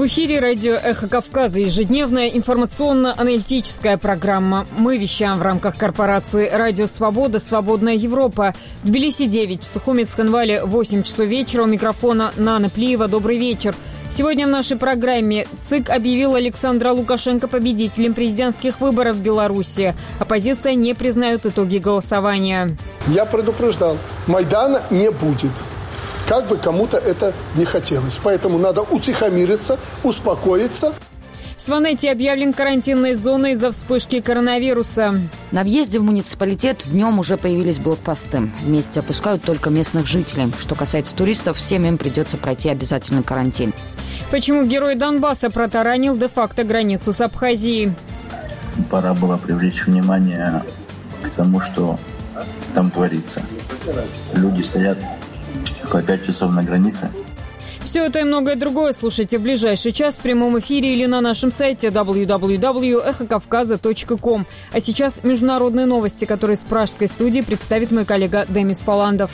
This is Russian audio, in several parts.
В эфире радио «Эхо Кавказа», ежедневная информационно-аналитическая программа. Мы вещаем в рамках корпорации «Радио Свобода», «Свободная Европа». В Тбилиси 9, в Сухуми Цхинвале 8 часов вечера. У микрофона Нана Плиева. Добрый вечер. Сегодня в нашей программе ЦИК объявил Александра Лукашенко победителем президентских выборов в Беларуси. Оппозиция не признает итоги голосования. Я предупреждал, Майдана не будет. Как бы кому-то это не хотелось. Поэтому надо утихомириться, успокоиться. В Сванете объявлен карантинной зоной из-за вспышки коронавируса. На въезде в муниципалитет днем уже появились блокпосты. Вместе опускают только местных жителей. Что касается туристов, всем им придется пройти обязательный карантин. Почему герой Донбасса протаранил де-факто границу с Абхазией? Пора было привлечь внимание к тому, что там творится. Люди стоят по 5 часов на границе. Все это и многое другое слушайте в ближайший час в прямом эфире или на нашем сайте www.эхокавказа.ком. А сейчас международные новости, которые с пражской студии представит мой коллега Демис Паландов.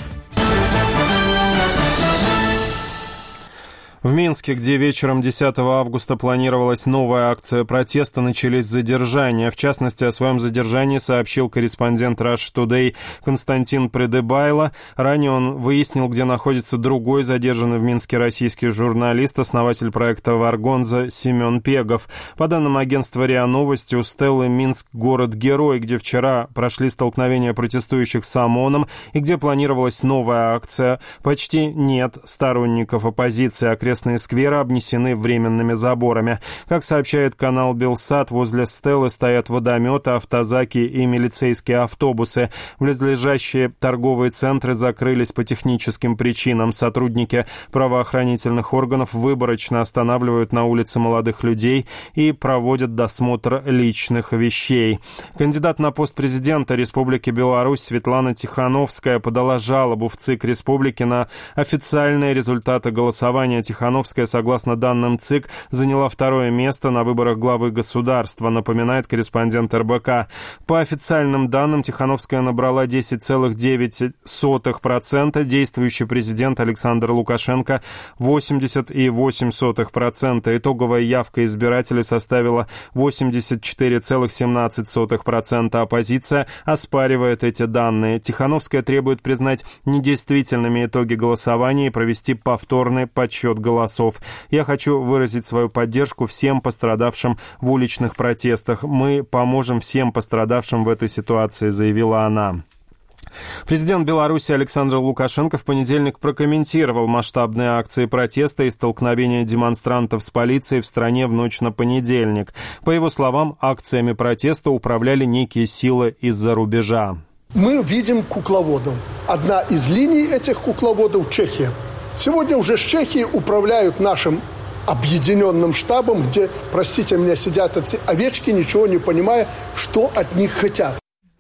В Минске, где вечером 10 августа планировалась новая акция протеста, начались задержания. В частности, о своем задержании сообщил корреспондент Russia Today Константин Придыбайло. Ранее он выяснил, где находится другой задержанный в Минске российский журналист, основатель проекта «Варгонза» Семен Пегов. По данным агентства РИА Новости, у Стеллы Минск — город-герой, где вчера прошли столкновения протестующих с ОМОНом и где планировалась новая акция. Почти нет сторонников оппозиции. Окрестные скверы обнесены временными заборами. Как сообщает канал Белсат, возле Стеллы стоят водометы, автозаки и милицейские автобусы. Близлежащие торговые центры закрылись по техническим причинам. Сотрудники правоохранительных органов выборочно останавливают на улице молодых людей и проводят досмотр личных вещей. Кандидат на пост президента Республики Беларусь Светлана Тихановская подала жалобу в ЦИК Республики на официальные результаты голосования. Тихановская, согласно данным ЦИК, заняла второе место на выборах главы государства, напоминает корреспондент РБК. По официальным данным, Тихановская набрала 10,9%, действующий президент Александр Лукашенко 80,8%. Итоговая явка избирателей составила 84,17%. Оппозиция оспаривает эти данные. Тихановская требует признать недействительными итоги голосования и провести повторный подсчет голосов. Я хочу выразить свою поддержку всем пострадавшим в уличных протестах. Мы поможем всем пострадавшим в этой ситуации, заявила она. Президент Беларуси Александр Лукашенко в понедельник прокомментировал масштабные акции протеста и столкновения демонстрантов с полицией в стране в ночь на понедельник. По его словам, акциями протеста управляли некие силы из-за рубежа. Мы видим кукловодов. Одна из линий этих кукловодов – Чехия. Сегодня уже с Чехии управляют нашим объединенным штабом, где, простите меня, сидят эти овечки, ничего не понимая, что от них хотят.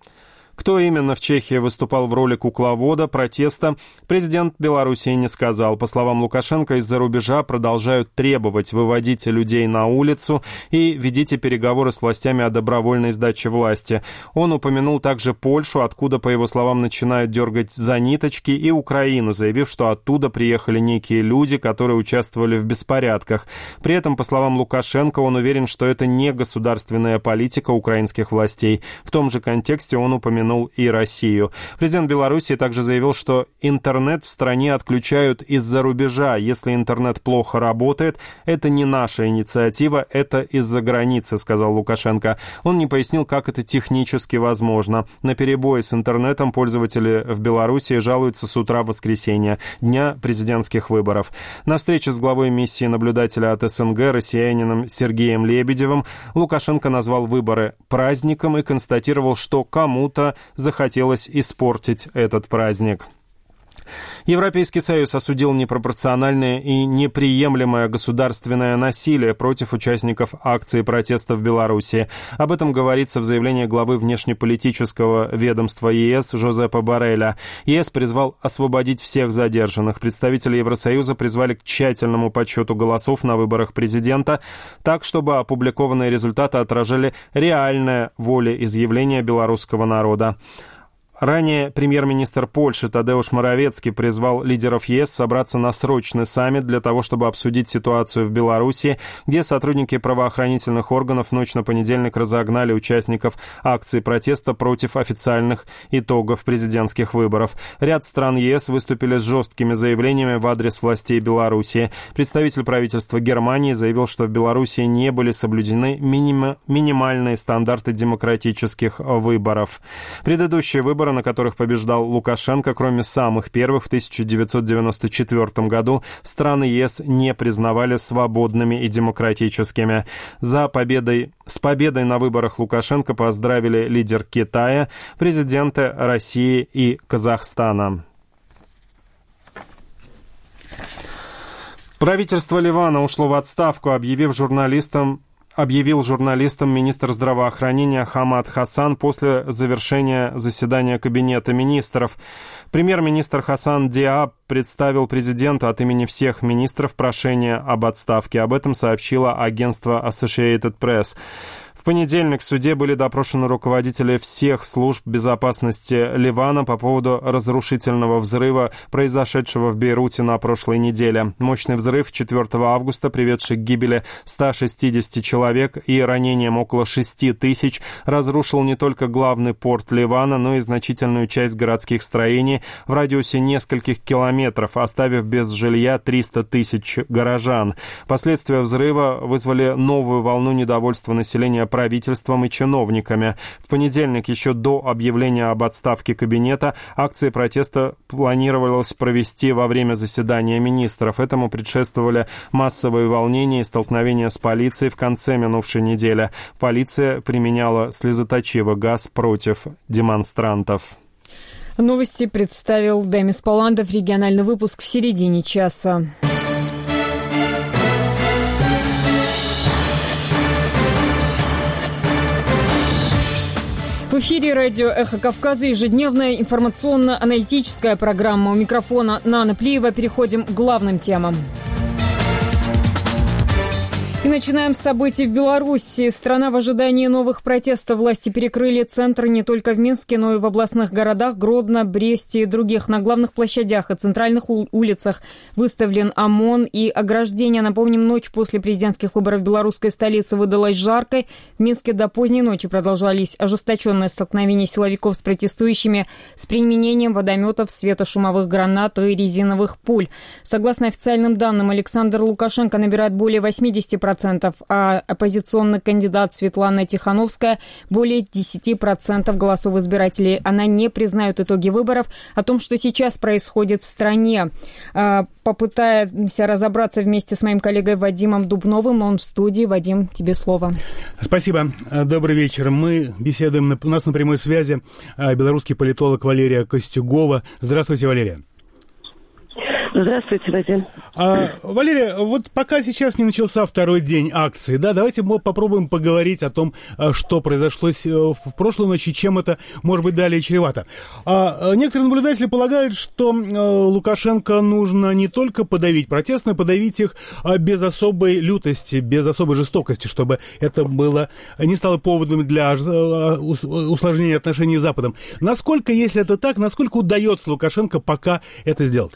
Кто именно в Чехии выступал в роли кукловода протеста, президент Беларуси не сказал. По словам Лукашенко, из-за рубежа продолжают требовать: выводите людей на улицу и ведите переговоры с властями о добровольной сдаче власти. Он упомянул также Польшу, откуда, по его словам, начинают дергать за ниточки, и Украину, заявив, что оттуда приехали некие люди, которые участвовали в беспорядках. При этом, по словам Лукашенко, он уверен, что это не государственная политика украинских властей. В том же контексте он упомянул и Россию. Президент Беларуси также заявил, что интернет в стране отключают из-за рубежа. Если интернет плохо работает, это не наша инициатива, это из-за границы, сказал Лукашенко. Он не пояснил, как это технически возможно. На перебои с интернетом пользователи в Беларуси жалуются с утра воскресенья, дня президентских выборов. На встрече с главой миссии наблюдателя от СНГ, россиянином Сергеем Лебедевым, Лукашенко назвал выборы праздником и констатировал, что кому-то захотелось испортить этот праздник. Европейский Союз осудил непропорциональное и неприемлемое государственное насилие против участников акции протеста в Беларуси. Об этом говорится в заявлении главы внешнеполитического ведомства ЕС Жозепа Борреля. ЕС призвал освободить всех задержанных. Представители Евросоюза призвали к тщательному подсчету голосов на выборах президента, так, чтобы опубликованные результаты отражали реальное волеизъявление белорусского народа. Ранее премьер-министр Польши Тадеуш Моровецкий призвал лидеров ЕС собраться на срочный саммит для того, чтобы обсудить ситуацию в Беларуси, где сотрудники правоохранительных органов в ночь на понедельник разогнали участников акции протеста против официальных итогов президентских выборов. Ряд стран ЕС выступили с жесткими заявлениями в адрес властей Беларуси. Представитель правительства Германии заявил, что в Беларуси не были соблюдены минимальные стандарты демократических выборов. Предыдущие выборы, на которых побеждал Лукашенко, кроме самых первых в 1994 году, страны ЕС не признавали свободными и демократическими. С победой на выборах Лукашенко поздравили лидер Китая, президенты России и Казахстана. Правительство Ливана ушло в отставку, объявил журналистам министр здравоохранения Хамад Хасан после завершения заседания Кабинета министров. Премьер-министр Хасан Диаб представил президенту от имени всех министров прошение об отставке. Об этом сообщило агентство Associated Press. В понедельник в суде были допрошены руководители всех служб безопасности Ливана по поводу разрушительного взрыва, произошедшего в Бейруте на прошлой неделе. Мощный взрыв 4 августа, приведший к гибели 160 человек и ранениям около 6 тысяч, разрушил не только главный порт Ливана, но и значительную часть городских строений в радиусе нескольких километров, оставив без жилья 300 тысяч горожан. Последствия взрыва вызвали новую волну недовольства населения правительством и чиновниками. В понедельник, еще до объявления об отставке кабинета, акции протеста планировалось провести во время заседания министров. Этому предшествовали массовые волнения и столкновения с полицией в конце минувшей недели. Полиция применяла слезоточивый газ против демонстрантов. Новости представил Демис Паландов. Региональный выпуск в середине часа. В эфире радио «Эхо Кавказа» ежедневная информационно-аналитическая программа. У микрофона Нана Плиева. Переходим к главным темам. И начинаем с событий в Беларуси. Страна в ожидании новых протестов. Власти перекрыли центр не только в Минске, но и в областных городах Гродно, Бресте и других. На главных площадях и центральных улицах выставлен ОМОН и ограждение. Напомним, ночь после президентских выборов в белорусской столице выдалась жаркой. В Минске до поздней ночи продолжались ожесточенные столкновения силовиков с протестующими с применением водометов, светошумовых гранат и резиновых пуль. Согласно официальным данным, Александр Лукашенко набирает более 80%, а оппозиционный кандидат Светлана Тихановская более 10% голосов избирателей. Она не признает итоги выборов. О том, что сейчас происходит в стране, попытаемся разобраться вместе с моим коллегой Вадимом Дубновым. Он в студии. Вадим, тебе слово. Спасибо. Добрый вечер. Мы беседуем, у нас на прямой связи белорусский политолог Валерия Костюгова. Здравствуйте, Валерия. Здравствуйте, Вадим. Валерия, вот пока сейчас не начался второй день акции, да, давайте мы попробуем поговорить о том, что произошло в прошлой ночи, чем это, может быть, далее чревато. Некоторые наблюдатели полагают, что Лукашенко нужно не только подавить протест, но и подавить их без особой лютости, без особой жестокости, чтобы это не стало поводом для усложнения отношений с Западом. Насколько, если это так, насколько удается Лукашенко пока это сделать?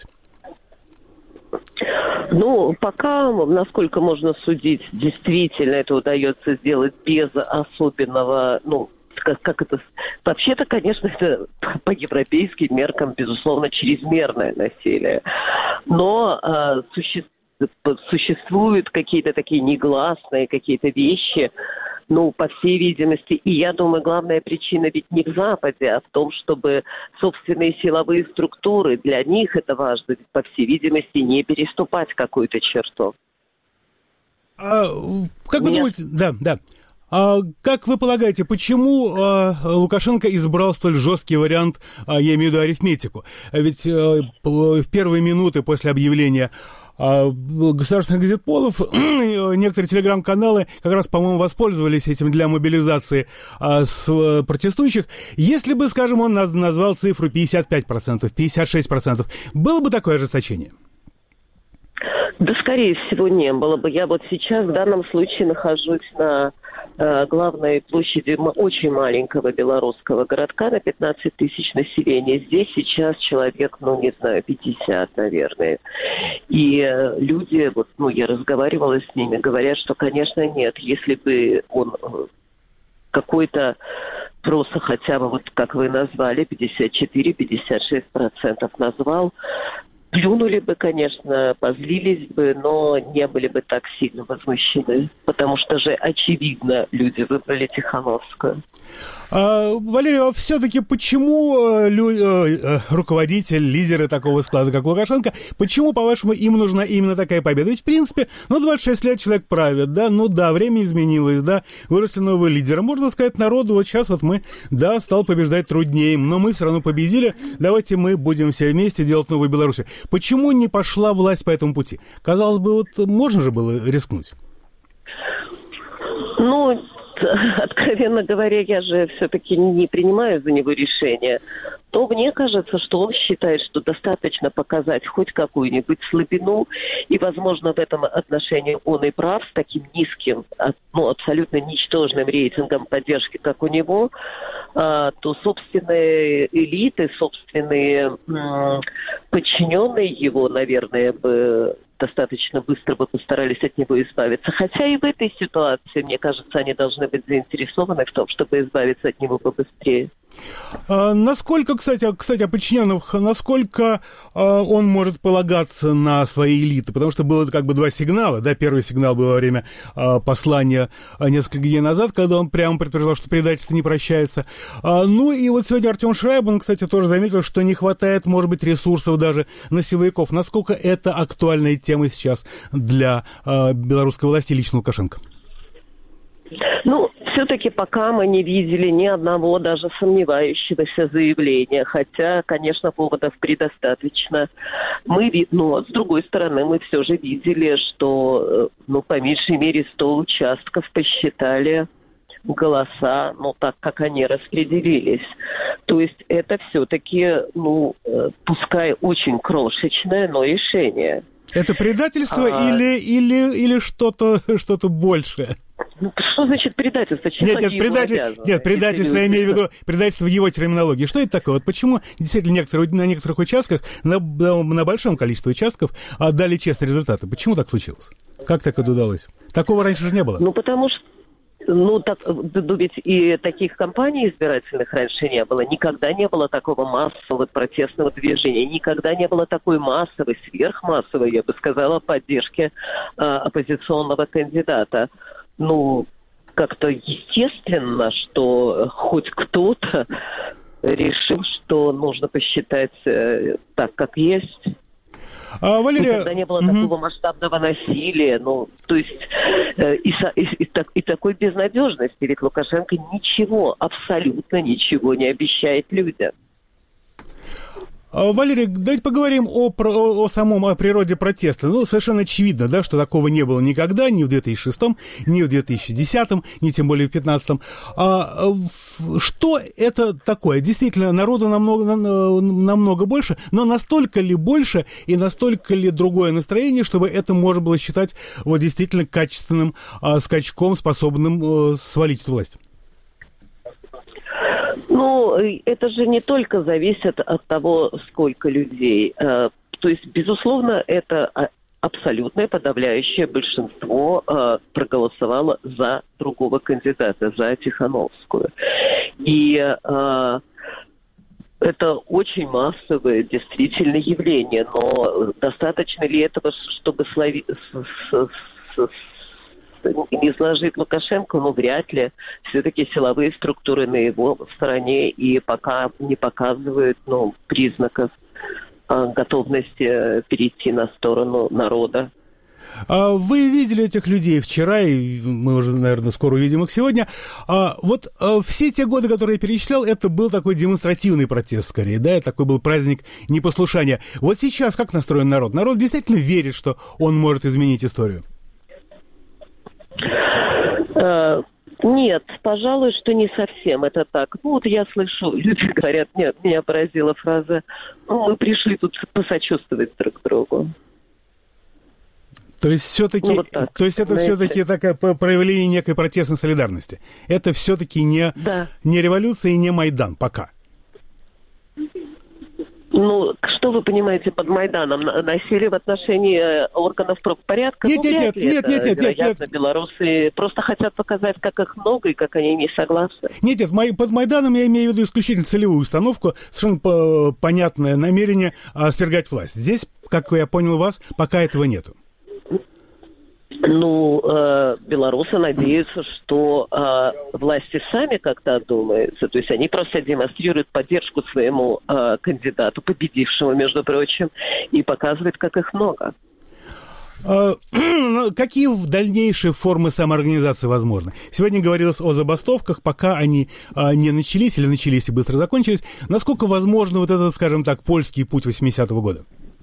Пока, насколько можно судить, действительно это удается сделать без особенного, как это... Вообще-то, конечно, это по европейским меркам, безусловно, чрезмерное насилие. Но существуют какие-то такие негласные какие-то вещи, по всей видимости, и я думаю, главная причина ведь не в Западе, а в том, чтобы собственные силовые структуры, для них это важно, по всей видимости, не переступать какую-то черту. Как вы думаете, да. Как вы полагаете, почему Лукашенко избрал столь жесткий вариант, я имею в виду арифметику? Ведь в первые минуты после объявления государственных газетполов некоторые телеграм-каналы как раз, по-моему, воспользовались этим для мобилизации с протестующих. Если бы, скажем, он назвал цифру 55%, 56%, было бы такое ожесточение? Да, скорее всего, не было бы. Я вот сейчас в данном случае нахожусь на главной площади очень маленького белорусского городка на 15 тысяч населения. Здесь сейчас человек, 50, наверное. И люди, я разговаривала с ними, говорят, что, конечно, нет. Если бы он какой-то просто хотя бы, как вы назвали, 54-56% назвал, плюнули бы, конечно, позлились бы, но не были бы так сильно возмущены, потому что же, очевидно, люди выбрали Тихановскую. Валерий, все-таки почему руководитель, лидеры такого склада, как Лукашенко, почему, по-вашему, им нужна именно такая победа? Ведь, в принципе, 26 лет человек правит, да, время изменилось, да, выросли новые лидеры. Можно сказать народу, вот сейчас мы, стал побеждать труднее, но мы все равно победили, давайте мы будем все вместе делать новую Беларусь. Почему не пошла власть по этому пути? Казалось бы, можно же было рискнуть? Откровенно говоря, я же все-таки не принимаю за него решения. То мне кажется, что он считает, что достаточно показать хоть какую-нибудь слабину, и, возможно, в этом отношении он и прав, с таким низким, абсолютно ничтожным рейтингом поддержки, как у него, то собственные элиты, собственные подчиненные его, наверное, бы достаточно быстро бы постарались от него избавиться. Хотя и в этой ситуации, мне кажется, они должны быть заинтересованы в том, чтобы избавиться от него побыстрее. Насколько, кстати, о подчиненных, насколько он может полагаться на свои элиты? Потому что было два сигнала. Да? Первый сигнал был во время послания несколько дней назад, когда он прямо предупреждал, что предательство не прощается. И вот сегодня Артем Шрайбман, кстати, тоже заметил, что не хватает, может быть, ресурсов даже на силовиков. Насколько это актуальная тема сейчас для белорусской власти и лично Лукашенко? Все-таки пока мы не видели ни одного даже сомневающегося заявления, хотя, конечно, поводов предостаточно. С другой стороны, мы все же видели, что, по меньшей мере, 100 участков посчитали голоса, так, как они распределились. То есть это все-таки, пускай очень крошечное, но решение. Это предательство или что-то большее? Что значит предательство? Предательство, я имею в виду предательство в его терминологии. Что это такое? Почему действительно на некоторых участках, на большом количестве участков отдали честные результаты? Почему так случилось? Как так это удалось? Такого раньше же не было. Потому что ведь и таких кампаний избирательных раньше не было. Никогда не было такого массового протестного движения. Никогда не было такой массовой, сверхмассовой, я бы сказала, поддержки оппозиционного кандидата. Как-то естественно, что хоть кто-то решил, что нужно посчитать так, как есть. Валерия... Никогда не было такого масштабного насилия, и такой безнадежности. Ведь Лукашенко абсолютно ничего не обещает людям. Валерий, давайте поговорим о природе протеста. Совершенно очевидно, да, что такого не было никогда, ни в 2006, ни в 2010, ни тем более в 2015. Что это такое? Действительно, народу намного больше, но настолько ли больше и настолько ли другое настроение, чтобы это можно было считать действительно качественным скачком, способным свалить эту власть? Это же не только зависит от того, сколько людей. То есть, безусловно, это абсолютное подавляющее большинство проголосовало за другого кандидата, за Тихановскую. И это очень массовое действительно явление, но достаточно ли этого, чтобы не сложить Лукашенко, вряд ли. Все-таки силовые структуры на его стороне и пока не показывают признаков готовности перейти на сторону народа. Вы видели этих людей вчера, и мы уже, наверное, скоро увидим их сегодня. Все те годы, которые я перечислял, это был такой демонстративный протест, скорее, да, такой был праздник непослушания. Вот сейчас как настроен народ? Народ действительно верит, что он может изменить историю? Нет, пожалуй, что не совсем это так. Я слышу, люди говорят, нет, меня поразила фраза, мы пришли тут посочувствовать друг другу. То есть все-таки, вот так, то есть это знаете. все-таки такое проявление некой протестной солидарности. Это все-таки не революция и не Майдан пока. Ну, что вы понимаете под Майданом? Насилие в отношении органов правопорядка? Нет. Вероятно, белорусы просто хотят показать, как их много и как они не согласны. Нет, под Майданом я имею в виду исключительно целевую установку, совершенно понятное намерение свергать власть. Здесь, как я понял вас, пока этого нету. Ну, белорусы надеются, что власти сами как-то одумаются. То есть они просто демонстрируют поддержку своему кандидату, победившему, между прочим, и показывают, как их много. Какие дальнейшие формы самоорганизации возможны? Сегодня говорилось о забастовках, пока они не начались или начались и быстро закончились. Насколько возможно вот этот, скажем так, польский путь 80-го года?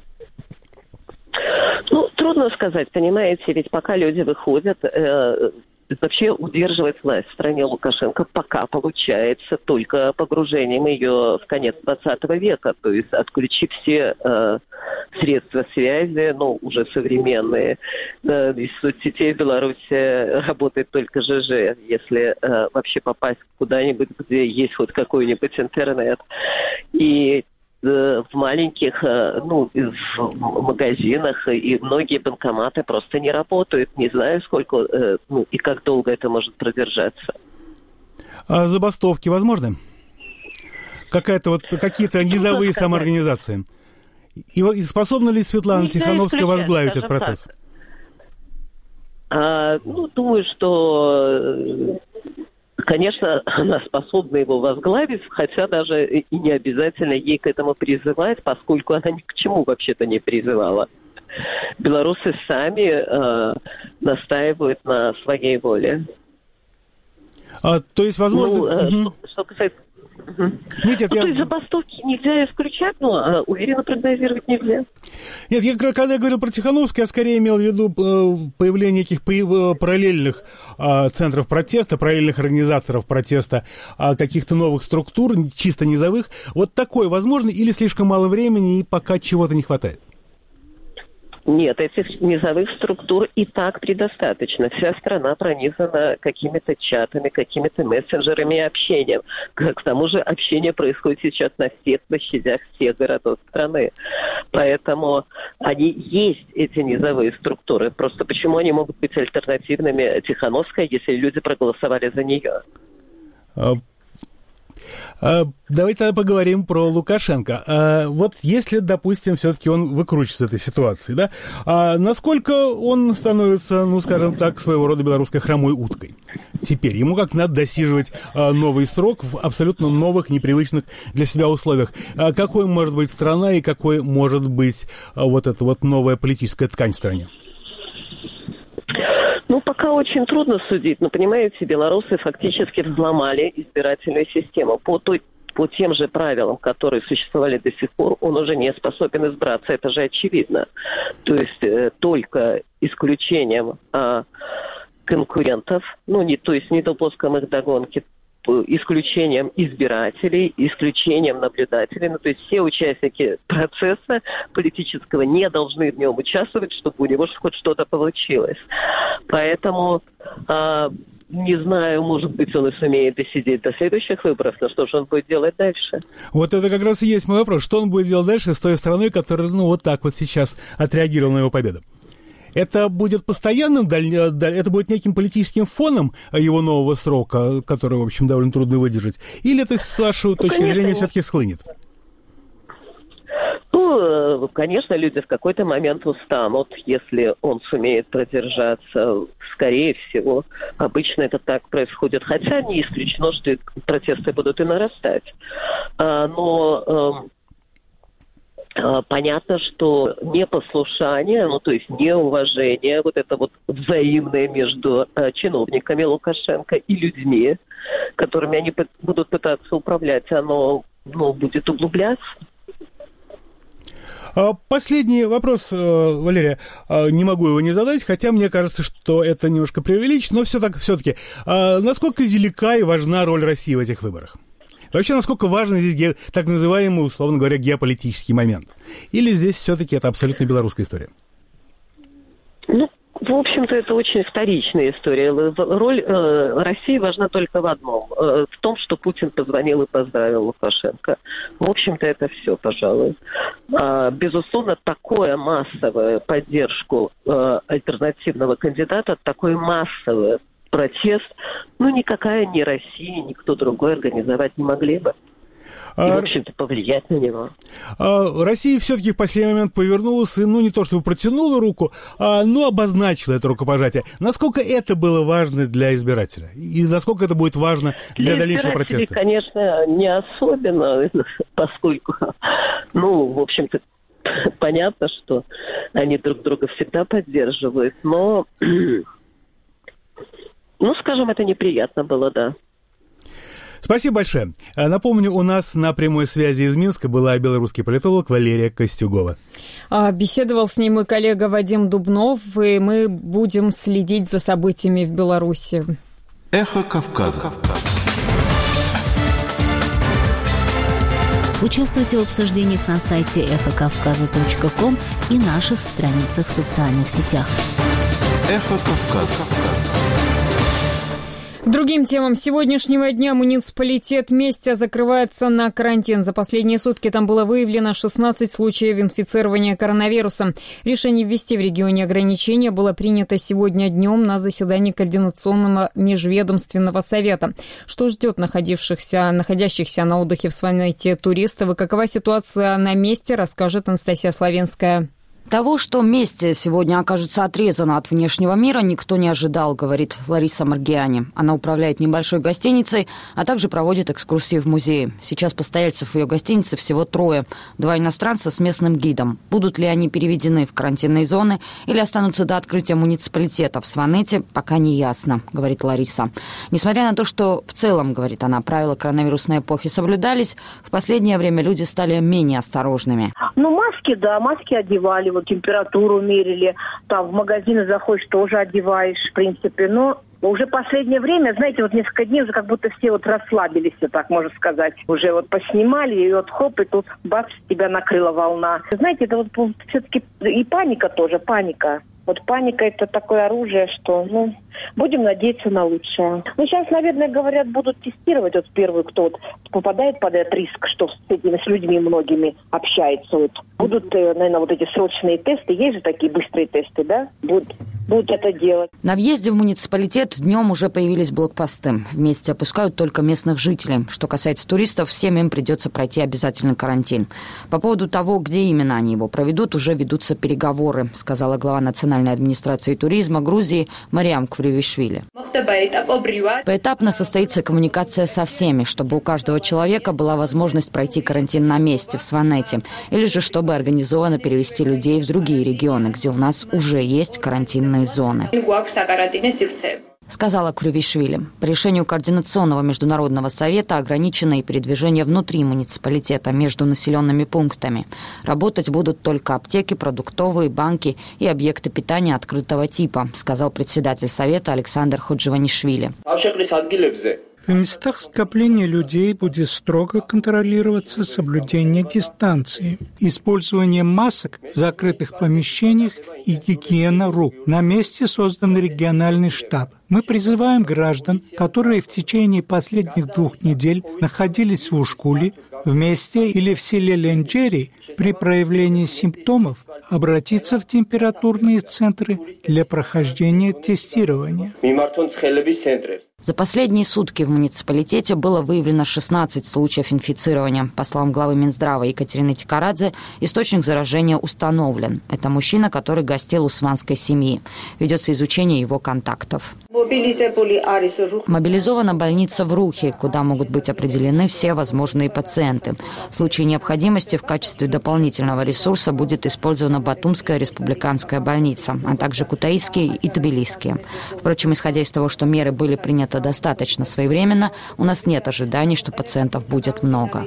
Ну, трудно сказать, понимаете, ведь пока люди выходят, вообще удерживать власть в стране Лукашенко пока получается только погружением ее в конец 20 века, то есть отключив все средства связи, ну, уже современные. Из соцсетей в Беларуси работает только ЖЖ, если вообще попасть куда-нибудь, где есть хоть какой-нибудь интернет. И в маленьких, в магазинах и многие банкоматы просто не работают. Не знаю, сколько и как долго это может продержаться. А забастовки возможны? Какие-то низовые самоорганизации? И способна ли Светлана Тихановская возглавить этот процесс? Думаю, что... Конечно, она способна его возглавить, хотя даже и не обязательно ей к этому призывать, поскольку она ни к чему вообще-то не призывала. Белорусы сами настаивают на своей воле. То есть, возможно... Что касается... Нет, то есть забастовки нельзя исключать, но уверенно прогнозировать нельзя. Нет, когда я говорил про Тихановскую, я скорее имел в виду появление неких параллельных центров протеста, параллельных организаторов протеста, каких-то новых структур, чисто низовых. Вот такое возможно или слишком мало времени и пока чего-то не хватает? Нет, этих низовых структур и так предостаточно. Вся страна пронизана какими-то чатами, какими-то мессенджерами и общением. К тому же общение происходит сейчас на всех площадях всех городов страны. Поэтому они есть, эти низовые структуры. Просто почему они могут быть альтернативными Тихановской, если люди проголосовали за нее? Давайте тогда поговорим про Лукашенко. Вот если, допустим, все-таки он выкручивается из этой ситуации, да, насколько он становится, скажем так, своего рода белорусской хромой уткой? Теперь ему как надо досиживать новый срок в абсолютно новых, непривычных для себя условиях. Какой может быть страна и какой может быть вот эта вот новая политическая ткань в стране? Пока очень трудно судить, но, понимаете, белорусы фактически взломали избирательную систему. По тем же правилам, которые существовали до сих пор, он уже не способен избраться, это же очевидно. То есть только исключением конкурентов, недопуском их догонки, исключением избирателей, исключением наблюдателей. То есть все участники процесса политического не должны в нем участвовать, чтобы у него хоть что-то получилось. Поэтому, не знаю, может быть, он и сумеет досидеть до следующих выборов, но что же он будет делать дальше? Вот это как раз и есть мой вопрос. Что он будет делать дальше с той страной, которая, вот так вот сейчас отреагировала на его победу? Это будет постоянным, это будет неким политическим фоном его нового срока, который, в общем, довольно трудно выдержать? Или это, с вашей точки зрения, все-таки схлынет? Конечно, люди в какой-то момент устанут, если он сумеет продержаться. Скорее всего, обычно это так происходит. Хотя не исключено, что протесты будут и нарастать. Но... понятно, что непослушание, то есть неуважение, вот это вот взаимное между чиновниками Лукашенко и людьми, которыми они будут пытаться управлять, оно будет углубляться. Последний вопрос, Валерия, не могу его не задать, хотя мне кажется, что это немножко преувеличено, но все-таки, насколько велика и важна роль России в этих выборах? Вообще, насколько важен здесь так называемый, условно говоря, геополитический момент? Или здесь все-таки это абсолютно белорусская история? В общем-то, это очень вторичная история. Роль России важна только в одном. В том, что Путин позвонил и поздравил Лукашенко. В общем-то, это все, пожалуй. Безусловно, такую массовую поддержку альтернативного кандидата, такой массовый протест, никакая ни Россия, никто другой организовать не могли бы. И, в общем-то, повлиять на него. Россия все-таки в последний момент повернулась и, не то чтобы протянула руку, но обозначила это рукопожатие. Насколько это было важно для избирателя? И насколько это будет важно для дальнейшего протеста? Конечно, не особенно, поскольку, в общем-то, понятно, что они друг друга всегда поддерживают, но, скажем, это неприятно было, да. Спасибо большое. Напомню, у нас на прямой связи из Минска была белорусский политолог Валерия Костюгова. Беседовал с ней мой коллега Вадим Дубнов, и мы будем следить за событиями в Беларуси. Эхо Кавказа. Участвуйте в обсуждениях на сайте эхокавказа.ком и наших страницах в социальных сетях. Эхо Кавказа. К другим темам сегодняшнего дня муниципалитет Местя закрывается на карантин. За последние сутки там было выявлено 16 случаев инфицирования коронавирусом. Решение ввести в регионе ограничения было принято сегодня днем на заседании Координационного межведомственного совета. Что ждет находящихся на отдыхе в Сванете туристов и какова ситуация на месте, расскажет Анастасия Славенская. Того, что Местя сегодня окажется отрезано от внешнего мира, никто не ожидал, говорит Лариса Маргиани. Она управляет небольшой гостиницей, а также проводит экскурсии в музее. Сейчас постояльцев ее гостиницы всего 3. 2 иностранца с местным гидом. Будут ли они переведены в карантинные зоны или останутся до открытия муниципалитета в Сванете, пока не ясно, говорит Лариса. Несмотря на то, что в целом, говорит она, правила коронавирусной эпохи соблюдались, в последнее время люди стали менее осторожными. Маски одевали. Температуру мерили, там в магазины заходишь, тоже одеваешь, в принципе, но уже последнее время, знаете, несколько дней уже как будто все расслабились, так можно сказать. Уже поснимали, и хоп, и тут бац, тебя накрыла волна. Знаете, это все-таки и паника тоже, паника. Паника – это такое оружие, что, будем надеяться на лучшее. Сейчас, наверное, говорят, будут тестировать первый, кто попадает под этот риск, что с людьми многими общается. Будут, наверное, эти срочные тесты. Есть же такие быстрые тесты, да? Будут это делать. На въезде в муниципалитет днем уже появились блокпосты. Вместе опускают только местных жителей. Что касается туристов, всем им придется пройти обязательный карантин. По поводу того, где именно они его проведут, уже ведутся переговоры, сказала глава Национальной администрации туризма Грузии Мариам Квривишвили. Поэтапно состоится коммуникация со всеми, чтобы у каждого человека была возможность пройти карантин на месте, в Сванете, или же чтобы организованно перевести людей в другие регионы, где у нас уже есть карантинные зоны, сказала Куревишвили. По решению Координационного международного совета ограничено и передвижение внутри муниципалитета между населенными пунктами. Работать будут только аптеки, продуктовые, банки и объекты питания открытого типа, сказал председатель совета Александр Ходжеванишвили. В местах скопления людей будет строго контролироваться соблюдение дистанции, использование масок в закрытых помещениях и гигиена рук. На месте создан региональный штаб. Мы призываем граждан, которые в течение последних 2 недель находились в Ушкуле, в Месте или в селе Ленджери, при проявлении симптомов обратиться в температурные центры для прохождения тестирования. За последние сутки в муниципалитете было выявлено 16 случаев инфицирования. По словам главы Минздрава Екатерины Тикарадзе, источник заражения установлен. Это мужчина, который гостил у сванской семьи. Ведется изучение его контактов. Мобилизована больница в Рухе, куда могут быть определены все возможные пациенты. В случае необходимости в качестве дополнительного ресурса будет использована Батумская республиканская больница, а также Кутаисские и Тбилисские. Впрочем, исходя из того, что меры были приняты достаточно своевременно, у нас нет ожиданий, что пациентов будет много,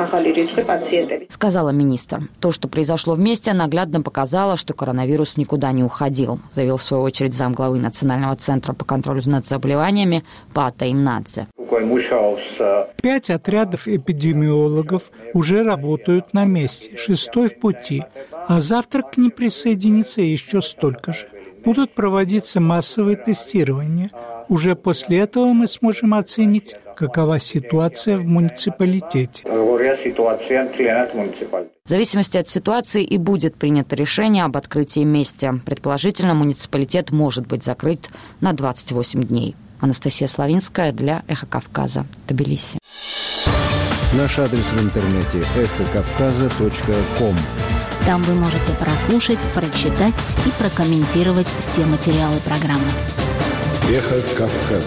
сказала министр. То, что произошло вместе, наглядно показало, что коронавирус никуда не уходил, заявил в свою очередь замглавы Национального центра по контролю над заболеваниями Пата Имнадзе. 5 отрядов эпидемиологов уже работают на месте, 6-й в пути, а завтра к ним присоединится еще столько же. будут проводиться массовые тестирования. Уже после этого мы сможем оценить, какова ситуация в муниципалитете. В зависимости от ситуации и будет принято решение об открытии места. Предположительно, муниципалитет может быть закрыт на 28 дней. Анастасия Славинская для «Эхо Кавказа», Тбилиси. Наш адрес в интернете эхокавказа.ком. Там вы можете прослушать, прочитать и прокомментировать все материалы программы. «Эхо Кавказа».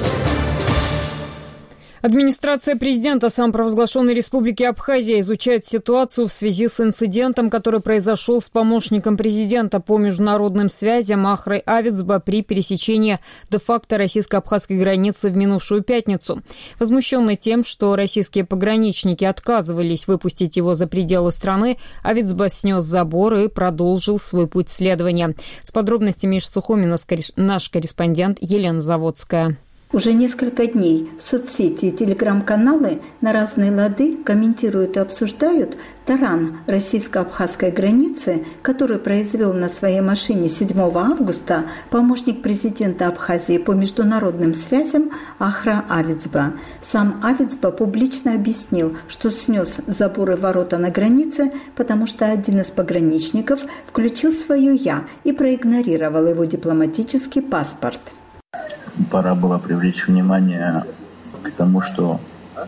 Администрация президента самопровозглашенной Республики Абхазия изучает ситуацию в связи с инцидентом, который произошел с помощником президента по международным связям Ахрой Авицба при пересечении де-факто российско-абхазской границы в минувшую пятницу. Возмущенный тем, что российские пограничники отказывались выпустить его за пределы страны, Авицба снес забор и продолжил свой путь следования. С подробностями из Сухумина наш корреспондент Елена Заводская. Уже несколько дней соцсети и телеграм-каналы на разные лады комментируют и обсуждают таран российско-абхазской границы, который произвел на своей машине 7 августа помощник президента Абхазии по международным связям Ахра Авицба. Сам Авицба публично объяснил, что снес заборы ворота на границе, потому что один из пограничников включил свое «я» и проигнорировал его дипломатический паспорт. Пора было привлечь внимание к тому, что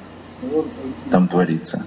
там творится.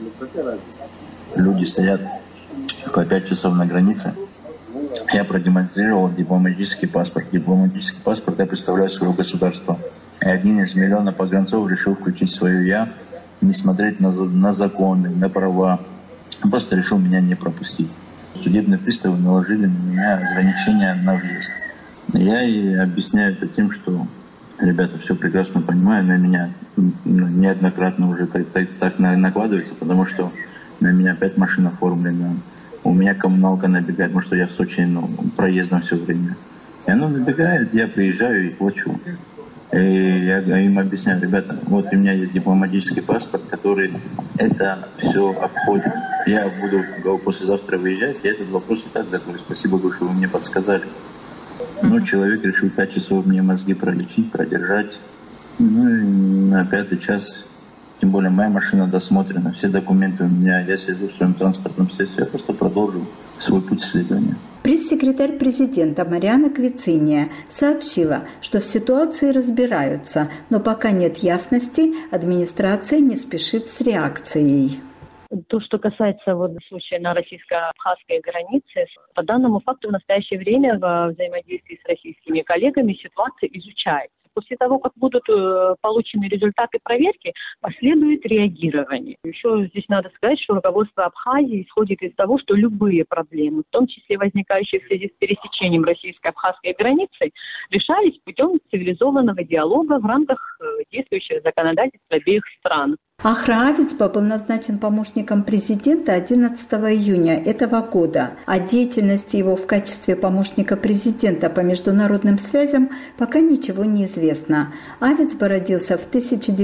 Люди стоят по 5 часов на границе. Я продемонстрировал дипломатический паспорт. Дипломатический паспорт я представляю свое государство. И один из миллионов погранцов решил включить свое «я», не смотреть на законы, на права. Он просто решил меня не пропустить. Судебные приставы наложили на меня ограничения на въезд. Я и объясняю это тем, что ребята все прекрасно понимают, на меня неоднократно уже так накладывается, потому что на меня 5 машин оформлено, у меня коммуналка набегает, потому что я в Сочи проездом все время. И оно набегает, я приезжаю и плачу. И я им объясняю: ребята, вот у меня есть дипломатический паспорт, который это все обходит. Я буду послезавтра выезжать, я этот вопрос и так закрою. Спасибо большое, что вы мне подсказали. Но человек решил 5 часов мне мозги пролечить, продержать. Ну и на 5-й час, тем более моя машина досмотрена, все документы у меня, я сижу в своем транспортном средстве, я просто продолжу свой путь следования. Пресс-секретарь президента Мариана Квициния сообщила, что в ситуации разбираются, но пока нет ясности, администрация не спешит с реакцией. То, что касается случая на российско-абхазской границе, по данному факту в настоящее время в взаимодействии с российскими коллегами ситуация изучается. После того, как будут получены результаты проверки, последует реагирование. Еще здесь надо сказать, что руководство Абхазии исходит из того, что любые проблемы, в том числе возникающие в связи с пересечением российско-абхазской границы, решались путем цивилизованного диалога в рамках действующего законодательства обеих стран. Ахра Авицба был назначен помощником президента 11 июня этого года. О деятельности его в качестве помощника президента по международным связям пока ничего не известно. Авицба родился в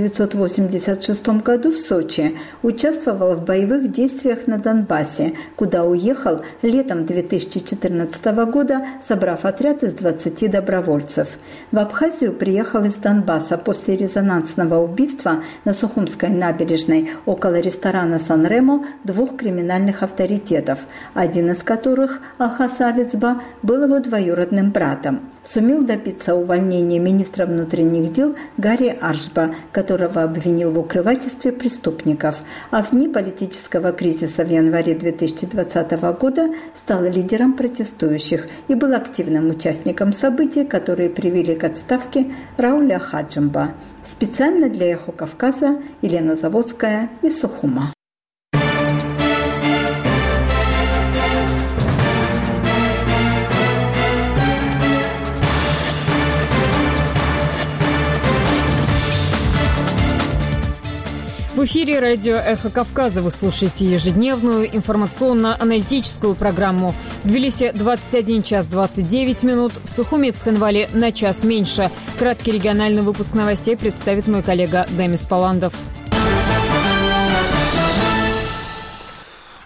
1986 году в Сочи, участвовал в боевых действиях на Донбассе, куда уехал летом 2014 года, собрав отряд из 20 добровольцев. В Абхазию приехал из Донбасса после резонансного убийства на Сухумской набережной около ресторана «Сан-Ремо» 2 криминальных авторитетов, один из которых, Алхас Авицба, был его двоюродным братом. Сумел добиться увольнения министра внутренних дел Гарри Аршба, которого обвинил в укрывательстве преступников, а в дни политического кризиса в январе 2020 года стал лидером протестующих и был активным участником событий, которые привели к отставке Рауля Хаджимба. Специально для «Эхо Кавказа» Елена Заводская из Сухума. В эфире радио «Эхо Кавказа» вы слушаете ежедневную информационно-аналитическую программу. В Тбилиси 21 час 29 минут, в Сухуме и Цхинвале на час меньше. Краткий региональный выпуск новостей представит мой коллега Демис Паландов.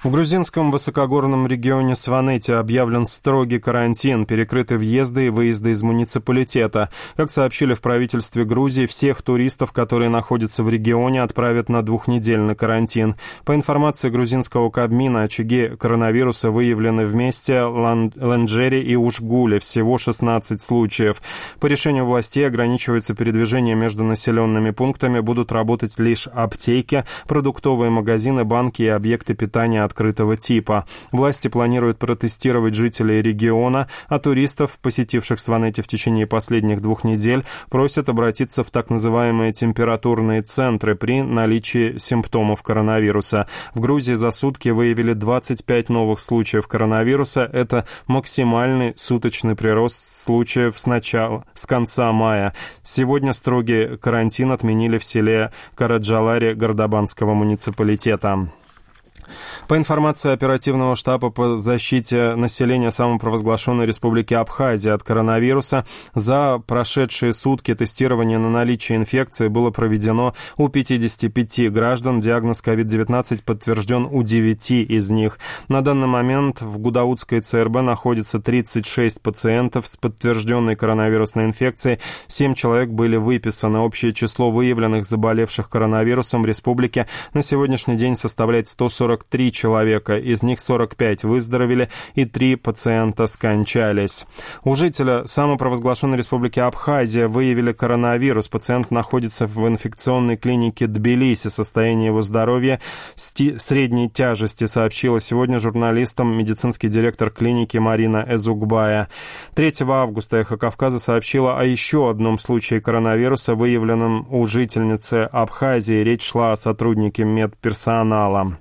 В грузинском высокогорном регионе Сванети объявлен строгий карантин, перекрыты въезды и выезды из муниципалитета. Как сообщили в правительстве Грузии, всех туристов, которые находятся в регионе, отправят на 2-недельный карантин. По информации грузинского Кабмина, очаги коронавируса выявлены в месте Ленджере и Ушгуле, всего 16 случаев. По решению властей ограничивается передвижение между населенными пунктами, будут работать лишь аптеки, продуктовые магазины, банки и объекты питания открытого типа. Власти планируют протестировать жителей региона, а туристов, посетивших Сванети в течение последних 2 недель, просят обратиться в так называемые температурные центры при наличии симптомов коронавируса. В Грузии за сутки выявили 25 новых случаев коронавируса. Это максимальный суточный прирост случаев с конца мая. Сегодня строгий карантин отменили в селе Караджалари Гордобанского муниципалитета. По информации оперативного штаба по защите населения самопровозглашенной республики Абхазия от коронавируса, за прошедшие сутки тестирование на наличие инфекции было проведено у 55 граждан. Диагноз COVID-19 подтвержден у 9 из них. На данный момент в Гудаутской ЦРБ находится 36 пациентов с подтвержденной коронавирусной инфекцией. 7 человек были выписаны. Общее число выявленных заболевших коронавирусом в республике на сегодняшний день составляет 143 человека, из них 45 выздоровели и 3 пациента скончались. У жителя самопровозглашенной республики Абхазия выявили коронавирус. Пациент находится в инфекционной клинике Тбилиси. Состояние его здоровья средней тяжести, сообщила сегодня журналистам медицинский директор клиники Марина Эзугбая. 3 августа «Эхо Кавказа» сообщила о еще одном случае коронавируса, выявленном у жительницы Абхазии. Речь шла о сотруднике медперсонала.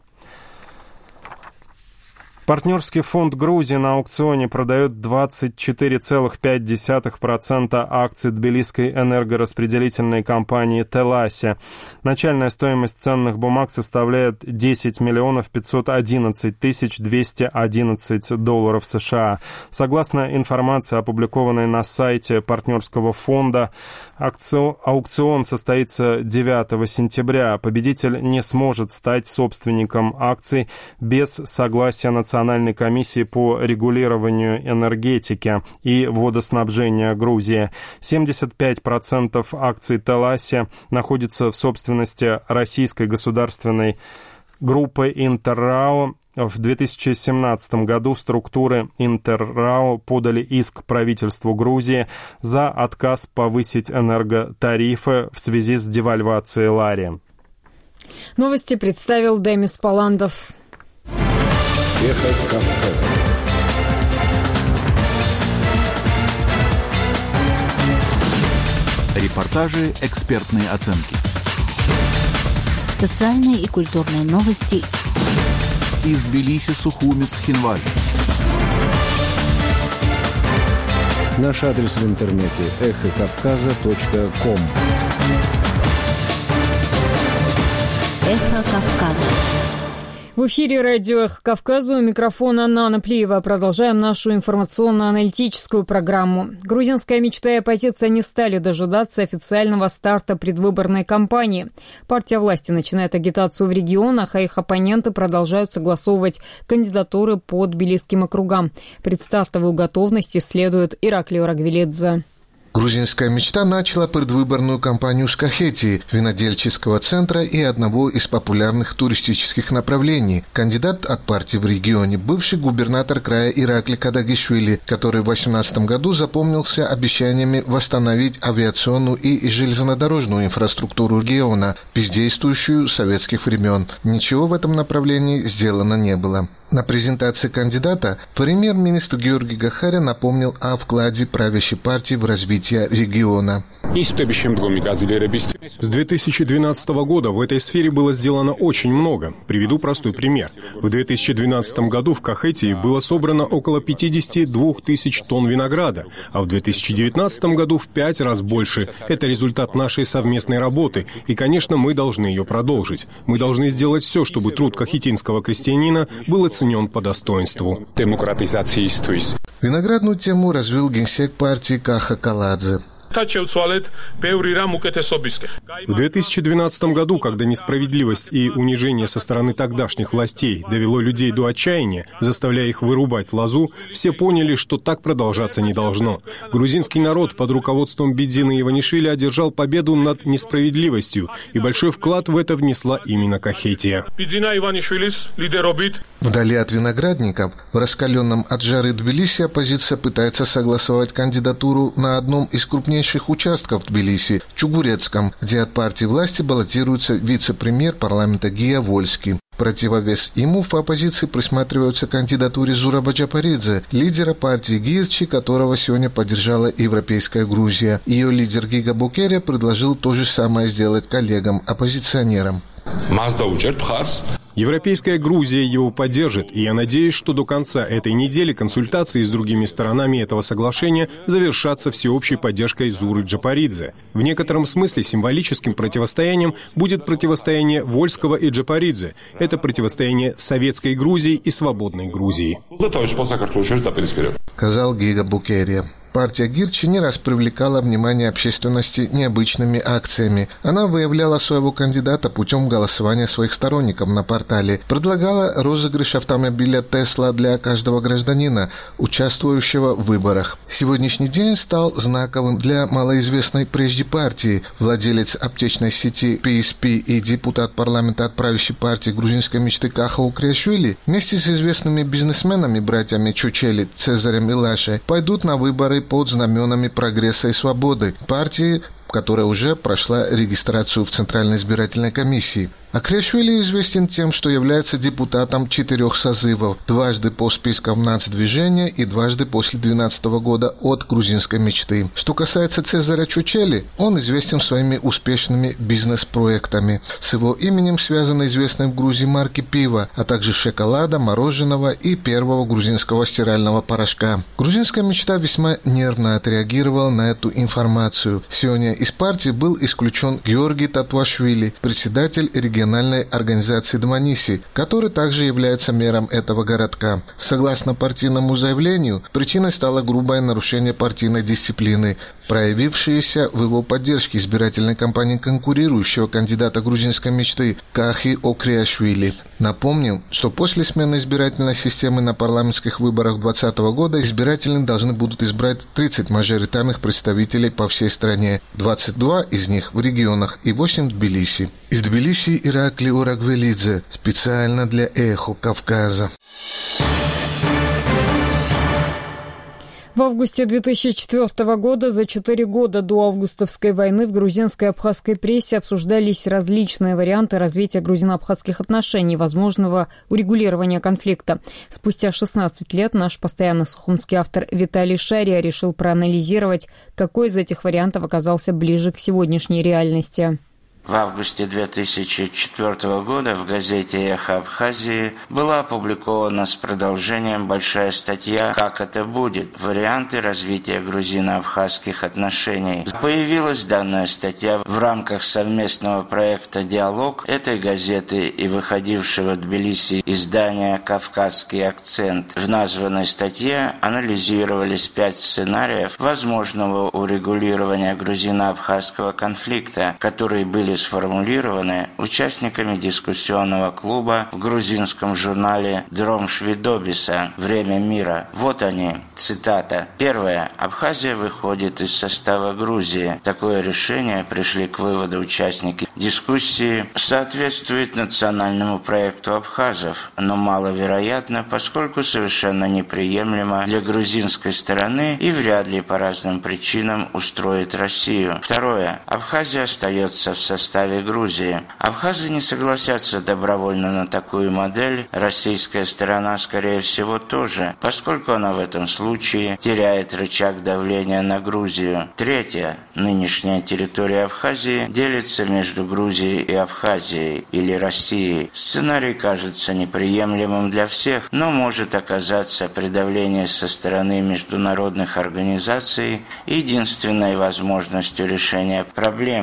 Партнерский фонд Грузии на аукционе продает 24,5% акций тбилисской энергораспределительной компании «Теласи». Начальная стоимость ценных бумаг составляет 10 миллионов 511 тысяч 211 долларов США. Согласно информации, опубликованной на сайте партнерского фонда, аукцион состоится 9 сентября. Победитель не сможет стать собственником акций без согласия Национальной комиссии по регулированию энергетики и водоснабжения Грузии. 75% акций Теласи находятся в собственности российской государственной группы «Интеррао». В 2017 году структуры «Интеррао» подали иск правительству Грузии за отказ повысить энерготарифы в связи с девальвацией лари. Новости представил Демис Паландов. Эхо Кавказа. Репортажи, экспертные оценки. Социальные и культурные новости. Из Тбилиси, Сухумец, Хинваль. Наш адрес в интернете эхокавказа.ком. Эхо Кавказа. В эфире радио «Эхо Кавказа», у микрофона Нана Плиева. Продолжаем нашу информационно-аналитическую программу. Грузинская мечта и оппозиция не стали дожидаться официального старта предвыборной кампании. Партия власти начинает агитацию в регионах, а их оппоненты продолжают согласовывать кандидатуры по тбилисским округам. Предстартовую готовность исследует Ираклий Орагвелидзе. Грузинская мечта начала предвыборную кампанию с Кахетии, винодельческого центра и одного из популярных туристических направлений. Кандидат от партии в регионе, бывший губернатор края Ираклий Кадагишвили, который в 2018 году запомнился обещаниями восстановить авиационную и железнодорожную инфраструктуру региона, бездействующую с советских времен. Ничего в этом направлении сделано не было. На презентации кандидата премьер-министр Георгий Гахаря напомнил о вкладе правящей партии в развитие региона. С 2012 года в этой сфере было сделано очень много. Приведу простой пример. В 2012 году в Кахетии было собрано около 52 тысяч тонн винограда, а в 2019 году в 5 раз больше. Это результат нашей совместной работы, и, конечно, мы должны ее продолжить. Мы должны сделать все, чтобы труд кахетинского крестьянина был оценен по достоинству. Виноградную тему развил генсек партии Каха Каладзе. В 2012 году, когда несправедливость и унижение со стороны тогдашних властей довело людей до отчаяния, заставляя их вырубать лозу, все поняли, что так продолжаться не должно. Грузинский народ под руководством Бидзины Иванишвили одержал победу над несправедливостью, и большой вклад в это внесла именно Кахетия. Вдали от виноградников, в раскаленном от жары Тбилиси, оппозиция пытается согласовать кандидатуру на одном из крупнейших участков Тбилиси, Чугурецком, где от партии власти баллотируется вице-премьер парламента Гия Вольский. В противовес ему в оппозиции присматриваются к кандидатуре Зураба Джапаридзе, лидера партии Гирчи, которого сегодня поддержала Европейская Грузия. Ее лидер Гига Букерия предложил то же самое сделать коллегам-оппозиционерам. Европейская Грузия его поддержит, и я надеюсь, что до конца этой недели консультации с другими сторонами этого соглашения завершатся всеобщей поддержкой Зуры Джапаридзе. В некотором смысле символическим противостоянием будет противостояние Вольского и Джапаридзе. Это противостояние советской Грузии и свободной Грузии. Сказал Гига Букерия. Партия Гирчи не раз привлекала внимание общественности необычными акциями. Она выявляла своего кандидата путем голосования своих сторонников на портале, предлагала розыгрыш автомобиля Тесла для каждого гражданина, участвующего в выборах. Сегодняшний день стал знаковым для малоизвестной прежде партии. Владелец аптечной сети PSP и депутат парламента от правящей партии грузинской мечты Каха Укриашвили вместе с известными бизнесменами, братьями Чучели, Цезарем и Лашей, пойдут на выборы под знаменами прогресса и свободы, партии, которая уже прошла регистрацию в Центральной избирательной комиссии. Акрешвили известен тем, что является депутатом 4 созывов, дважды по спискам нацдвижения и дважды после 2012 года от грузинской мечты. Что касается Цезаря Чучели, он известен своими успешными бизнес-проектами. С его именем связаны известные в Грузии марки пива, а также шоколада, мороженого и первого грузинского стирального порошка. Грузинская мечта весьма нервно отреагировала на эту информацию. Сегодня из партии был исключен Георгий Татуашвили, председатель региональной организации Дманиси, который также является мэром этого городка. Согласно партийному заявлению, причиной стало грубое нарушение партийной дисциплины, проявившееся в его поддержке избирательной кампании конкурирующего кандидата грузинской мечты Кахи Укриашвили. Напомним, что после смены избирательной системы на парламентских выборах 2020 года избиратели должны будут избрать 30 мажоритарных представителей по всей стране, 22 из них в регионах и 8 в Тбилиси. Из Тбилиси Иракли Урагвелидзе, специально для «Эхо Кавказа». В августе 2004 года, за 4 года до августовской войны, в грузинской и абхазской прессе обсуждались различные варианты развития грузино-абхазских отношений, возможного урегулирования конфликта. Спустя 16 лет наш постоянный сухумский автор Виталий Шария решил проанализировать, какой из этих вариантов оказался ближе к сегодняшней реальности. В августе 2004 года в газете «Эхо Абхазии» была опубликована с продолжением большая статья «Как это будет? Варианты развития грузино-абхазских отношений». Появилась данная статья в рамках совместного проекта «Диалог» этой газеты и выходившего в Тбилиси издания «Кавказский акцент». В названной статье анализировались 5 сценариев возможного урегулирования грузино-абхазского конфликта, которые были сформулированы участниками дискуссионного клуба в грузинском журнале «Дром Швидобиса. Время мира». Вот они, цитата. Первое. Абхазия выходит из состава Грузии. Такое решение, пришли к выводу участники дискуссии, соответствует национальному проекту абхазов, но маловероятно, поскольку совершенно неприемлемо для грузинской стороны и вряд ли по разным причинам устроит Россию. Второе. Абхазия остается в составе Грузии. Абхазы не согласятся добровольно на такую модель, российская сторона, скорее всего, тоже, поскольку она в этом случае теряет рычаг давления на Грузию. Третье. Нынешняя территория Абхазии делится между Грузией и Абхазией или Россией. Сценарий кажется неприемлемым для всех, но может оказаться при давлении со стороны международных организаций единственной возможностью решения проблемы.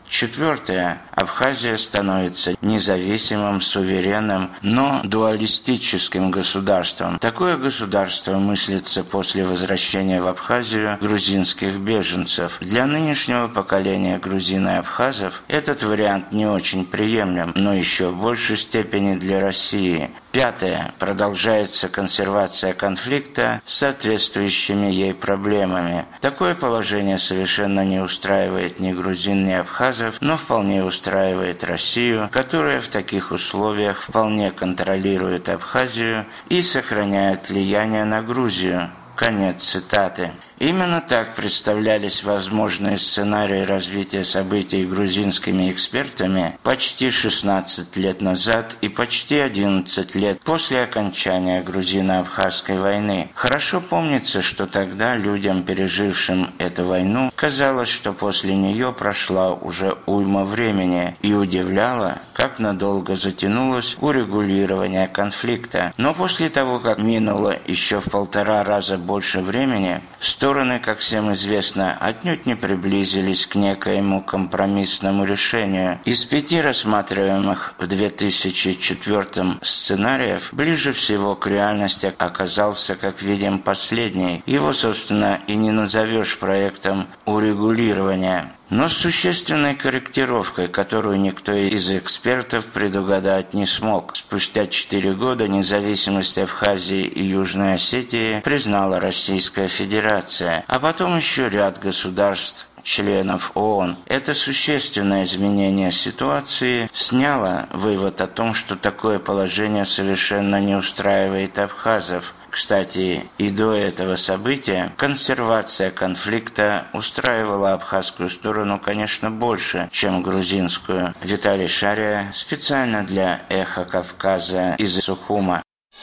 Четвертое. Абхазия становится независимым, суверенным, но дуалистическим государством. Такое государство мыслится после возвращения в Абхазию грузинских беженцев. Для нынешнего поколения грузин и абхазов этот вариант не очень приемлем, но еще в большей степени для России. Пятое. Продолжается консервация конфликта с соответствующими ей проблемами. Такое положение совершенно не устраивает ни грузин, ни абхазов, но вполне устраивает Россию, которая в таких условиях вполне контролирует Абхазию и сохраняет влияние на Грузию. Конец цитаты. Именно так представлялись возможные сценарии развития событий грузинскими экспертами почти 16 лет назад и почти 11 лет после окончания грузино-абхазской войны. Хорошо помнится, что тогда людям, пережившим эту войну, казалось, что после нее прошла уже уйма времени, и удивляло, как надолго затянулось урегулирование конфликта. Но после того, как минуло еще в 1,5 раза больше времени, стороны, как всем известно, отнюдь не приблизились к некоему компромиссному решению. Из 5 рассматриваемых в 2004 сценариев ближе всего к реальности оказался, как видим, последний. Его, собственно, и не назовешь проектом урегулирования, но с существенной корректировкой, которую никто из экспертов предугадать не смог. Спустя 4 года независимость Абхазии и Южной Осетии признала Российская Федерация, а потом еще ряд государств, членов ООН. Это существенное изменение ситуации сняло вывод о том, что такое положение совершенно не устраивает абхазов. Кстати, и до этого события консервация конфликта устраивала абхазскую сторону, конечно, больше, чем грузинскую. Виталий Шария специально для «Эхо Кавказа» из Сухума.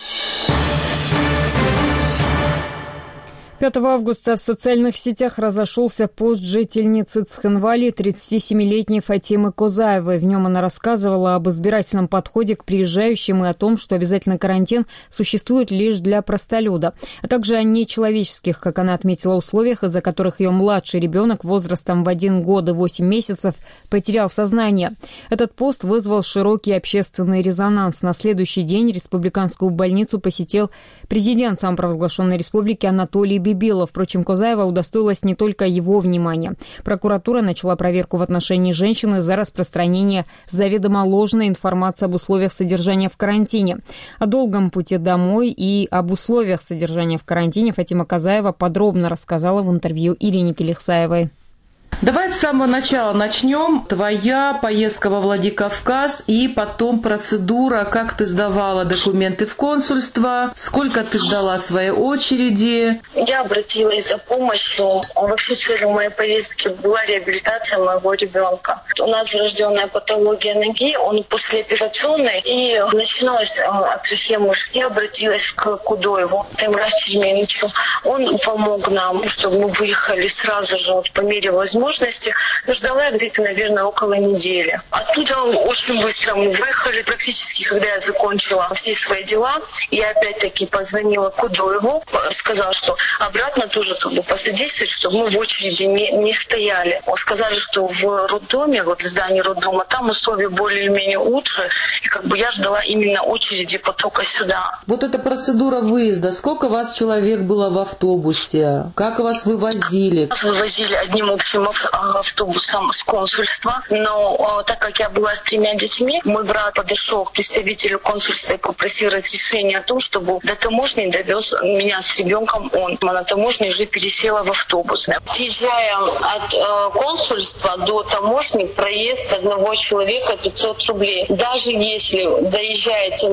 5 августа в социальных сетях разошелся пост жительницы Цхинвали 37-летней Фатимы Козаевой. В нем она рассказывала об избирательном подходе к приезжающим и о том, что обязательный карантин существует лишь для простолюда, а также о нечеловеческих, как она отметила, условиях, из-за которых ее младший ребенок возрастом в 1 год и 8 месяцев потерял сознание. Этот пост вызвал широкий общественный резонанс. На следующий день республиканскую больницу посетил президент самопровозглашенной республики Анатолий Бибилов. Впрочем, Козаева удостоилась не только его внимания. Прокуратура начала проверку в отношении женщины за распространение заведомо ложной информации об условиях содержания в карантине. О долгом пути домой и об условиях содержания в карантине Фатима Козаева подробно рассказала в интервью Ирине Келихсаевой. Давай с самого начала начнем. Твоя поездка во Владикавказ и потом процедура, как ты сдавала документы в консульство, сколько ты ждала своей очереди. Я обратилась за помощью. Вообще целью моей поездки была реабилитация моего ребенка. У нас врожденная патология ноги, он послеоперационный, и начиналась атрофия мышц. Я обратилась к Кудоеву, Таймураз Черменовичу. Он помог нам, чтобы мы выехали сразу же, по мере возможности. Ждала я где-то, наверное, около недели. Оттуда очень быстро мы выехали. Практически, когда я закончила все свои дела, я опять-таки позвонила Кудоеву, сказала, что обратно тоже посодействовать, чтобы мы в очереди не стояли. Сказали, что в роддоме, в здании роддома, там условия более-менее лучше, и я ждала именно очереди потока сюда. Вот эта процедура выезда, сколько вас человек было в автобусе? Как вас вывозили? Нас вывозили одним общим автобусом с консульства, но так как я была с 3 детьми, мой брат подошел к представителю консульства и попросил разрешения о том, чтобы до таможни довез меня с ребенком он. А на таможне уже пересела в автобус. Съезжая от консульства до таможни, проезд одного человека 500 рублей. Даже если доезжаете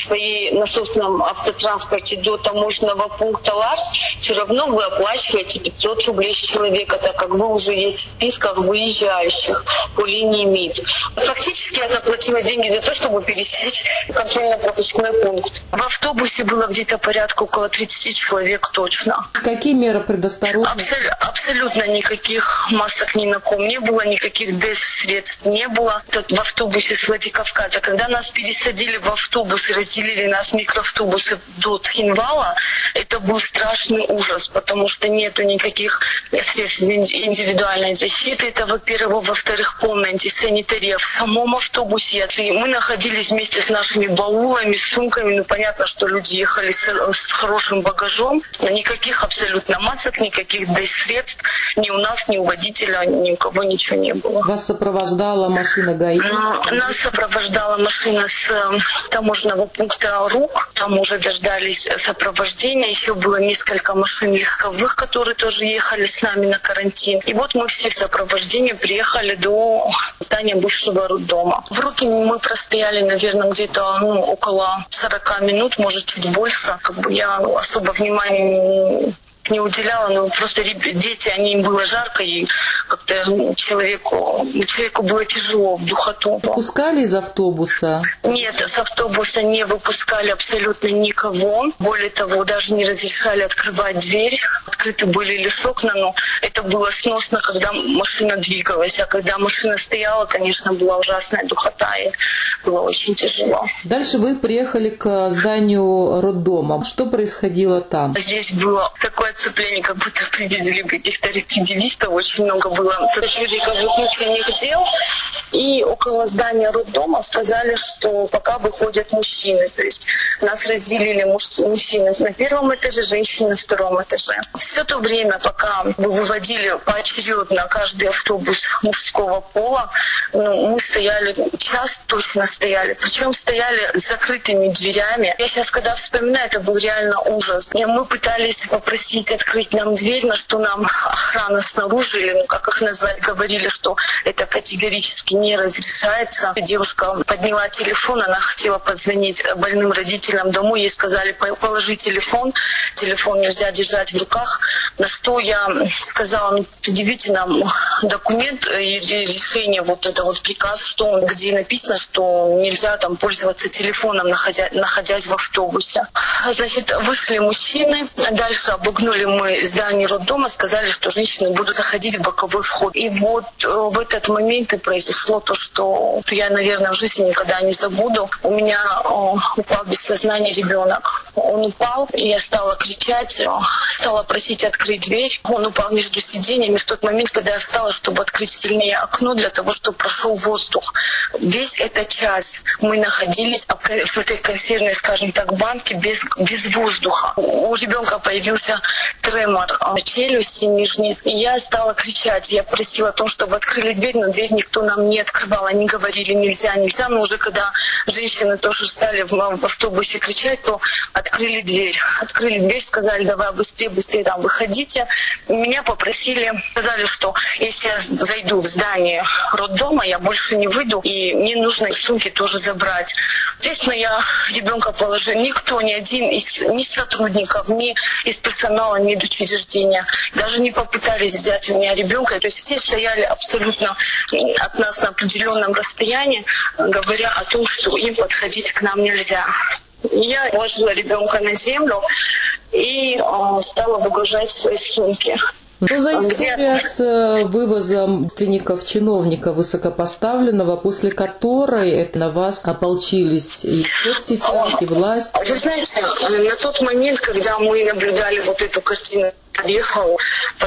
на собственном автотранспорте до таможенного пункта Ларс, все равно вы оплачиваете 500 рублей с человека, так как вы уже есть в списках выезжающих по линии МИД. Фактически я заплатила деньги за то, чтобы пересечь контрольно-пропускной пункт. В автобусе было где-то порядка около 30 человек точно. Какие меры предосторожности? Абсолютно никаких масок ни на ком не было, никаких ДЭС-средств не было. Тут в автобусе с Владикавказа, когда нас пересадили в автобус и разделили нас микроавтобусы до Цхинвала, это был страшный ужас, потому что нету никаких средств индивидуальной минимальной защиты, это, во-первых. Во-вторых, полная антисанитария в самом автобусе. И мы находились вместе с нашими баулами, сумками. Понятно, что люди ехали с хорошим багажом. Никаких абсолютно масок, никаких средств ни у нас, ни у водителя, ни у кого ничего не было. Вас сопровождала машина ГАИ? Нас сопровождала машина с таможенного пункта РУК. Там уже дождались сопровождения. Еще было несколько машин легковых, которые тоже ехали с нами на карантин. И вот мы все в сопровождении приехали до здания бывшего роддома. В Руке мы простояли, наверное, где-то около 40 минут, может, чуть больше. Я особо внимания не уделяла, но просто дети, им было жарко, и как-то человеку было тяжело в духоту. Выпускали из автобуса? Нет, с автобуса не выпускали абсолютно никого. Более того, даже не разрешали открывать дверь. Открыты были лишь окна, но это было сносно, когда машина двигалась. А когда машина стояла, конечно, была ужасная духота, и было очень тяжело. Дальше вы приехали к зданию роддома. Что происходило там? Здесь было такое отцепление, как будто привезли каких-то рецидивистов. Очень много было сотрудников внутренних дел. И около здания роддома сказали, что пока выходят мужчины. То есть нас разделили мужчины на первом этаже, женщины на втором этаже. Все то время, пока мы выводили поочередно каждый автобус мужского пола, мы стояли, час точно стояли. Причем стояли с закрытыми дверями. Я сейчас, когда вспоминаю, это был реально ужас. И мы пытались попросить открыть нам дверь, на что нам охрана снаружи, или как их назвать, говорили, что это категорически не разрешается. Девушка подняла телефон, она хотела позвонить больным родителям домой, ей сказали: положи телефон нельзя держать в руках. На что я сказала: предъявите нам документ и решение, приказ, где написано, что нельзя там пользоваться телефоном, находясь в автобусе. Значит, вышли мужчины, дальше обогнули мы здание роддома, сказали, что женщины будут заходить в боковой вход. И вот в этот момент и произошло то, что я, наверное, в жизни никогда не забуду. У меня упал без сознания ребенок. Он упал, и я стала кричать, стала просить открыть дверь. Он упал между сиденьями в тот момент, когда я встала, чтобы открыть сильнее окно, для того, чтобы прошел воздух. Весь этот час мы находились в этой консервной, скажем так, банке без воздуха. У ребенка появился тремор челюсти нижней. И я стала кричать. Я просила о том, чтобы открыли дверь, но дверь никто нам не открывал. Они говорили: нельзя. Но уже когда женщины тоже стали в автобусе кричать, то открыли дверь. Сказали: давай быстрее там выходите. Меня попросили, сказали, что если я зайду в здание роддома, я больше не выйду, и мне нужно сумки тоже забрать. Естественно, я ребенка положила. Никто, ни один ни сотрудников, ни из персонала медучреждения даже не попытались взять у меня ребенка. То есть все стояли абсолютно от нас на определенном расстоянии, говоря о том, что им подходить к нам нельзя. Я положила ребенка на землю и стала выгружать свои сумки. Что за история с вывозом родственников чиновника высокопоставленного, после которой на вас ополчились и соцсети, и власть? Вы знаете, на тот момент, когда мы наблюдали эту картину, подъехал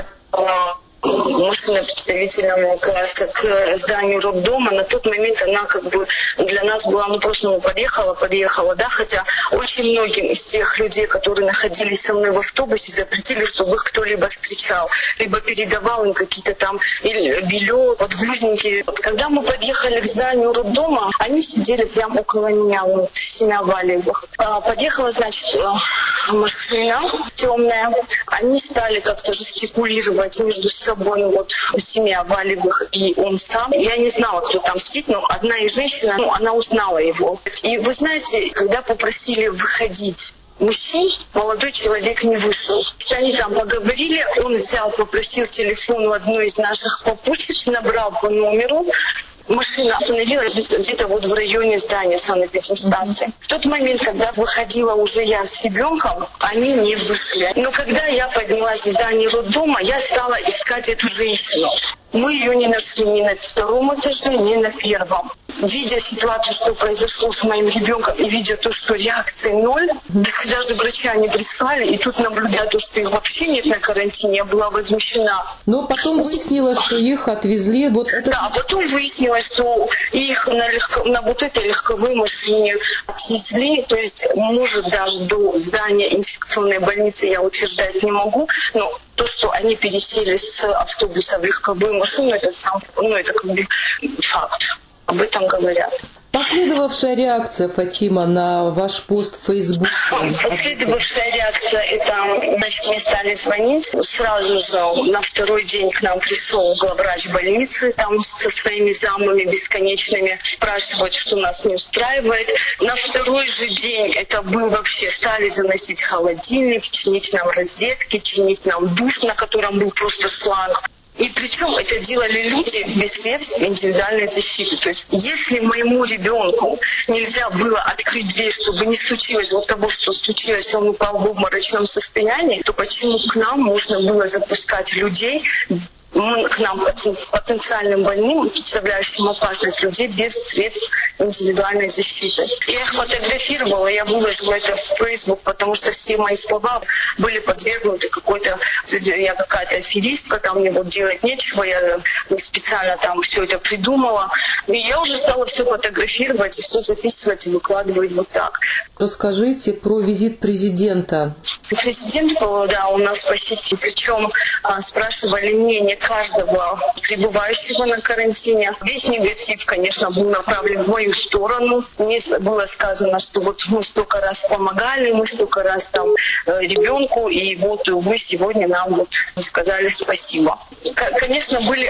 машина представительного класса к зданию роддома. На тот момент она для нас была, просто подъехала, да, хотя очень многим из тех людей, которые находились со мной в автобусе, запретили, чтобы их кто-либо встречал, либо передавал им какие-то там белье, подгузники. Когда мы подъехали к зданию роддома, они сидели прямо около меня, семья Валиевых. Подъехала, значит, машина темная. Они стали как-то жестикулировать между собой, семья Валиевых и он сам. Я не знала, кто там сидит, но одна из женщин, она узнала его. И вы знаете, когда попросили выходить мужчин, молодой человек не вышел. Они там поговорили, он попросил телефон у одной из наших попутчиц, набрал по номеру. Машина остановилась где-то в районе здания санэпидемстанции. В тот момент, когда выходила уже я с ребенком, они не вышли. Но когда я поднялась из здания роддома, я стала искать эту женщину. Мы ее не нашли ни на 2-м этаже, ни на 1-м. Видя ситуацию, что произошло с моим ребенком, и видя то, что реакции 0, даже врача не прислали, и тут наблюдая то, что их вообще нет на карантине, я была возмущена. Но потом выяснилось, что их отвезли. Да, потом выяснилось, что их на вот этой легковой машине отвезли, то есть, может, даже до здания инфекционной больницы я утверждать не могу, но то, что они пересели с автобуса в легковую машину, это это как бы факт. Об этом говорят. Последовавшая реакция, Фатима, на ваш пост в Фейсбуке? Последовавшая реакция, это, значит, мне стали звонить. Сразу же на 2-й день к нам пришел главврач больницы, там со своими замами бесконечными, спрашивать, что нас не устраивает. На 2-й же день это был вообще, стали заносить холодильник, чинить нам розетки, чинить нам душ, на котором был просто шланг. И причем это делали люди без средств индивидуальной защиты. То есть если моему ребенку нельзя было открыть дверь, чтобы не случилось вот того, что случилось, он упал в обморочном состоянии, то почему к нам можно было запускать людей, к нам, потенциальным больным, представляющим опасность, людей без средств индивидуальной защиты. Я их фотографировала, я выложила это в Facebook, потому что все мои слова были подвергнуты я какая-то аферистка, там мне делать нечего, я специально там все это придумала. И я уже стала все фотографировать, и все записывать и выкладывать вот так. Расскажите про визит президента. Президент был, у нас по сети, причем спрашивали мнение каждого пребывающего на карантине. Весь негатив, конечно, был направлен в мою сторону. Мне было сказано, что вот мы столько раз помогали, мы столько раз там ребенку, и вот вы сегодня нам сказали спасибо. Конечно, было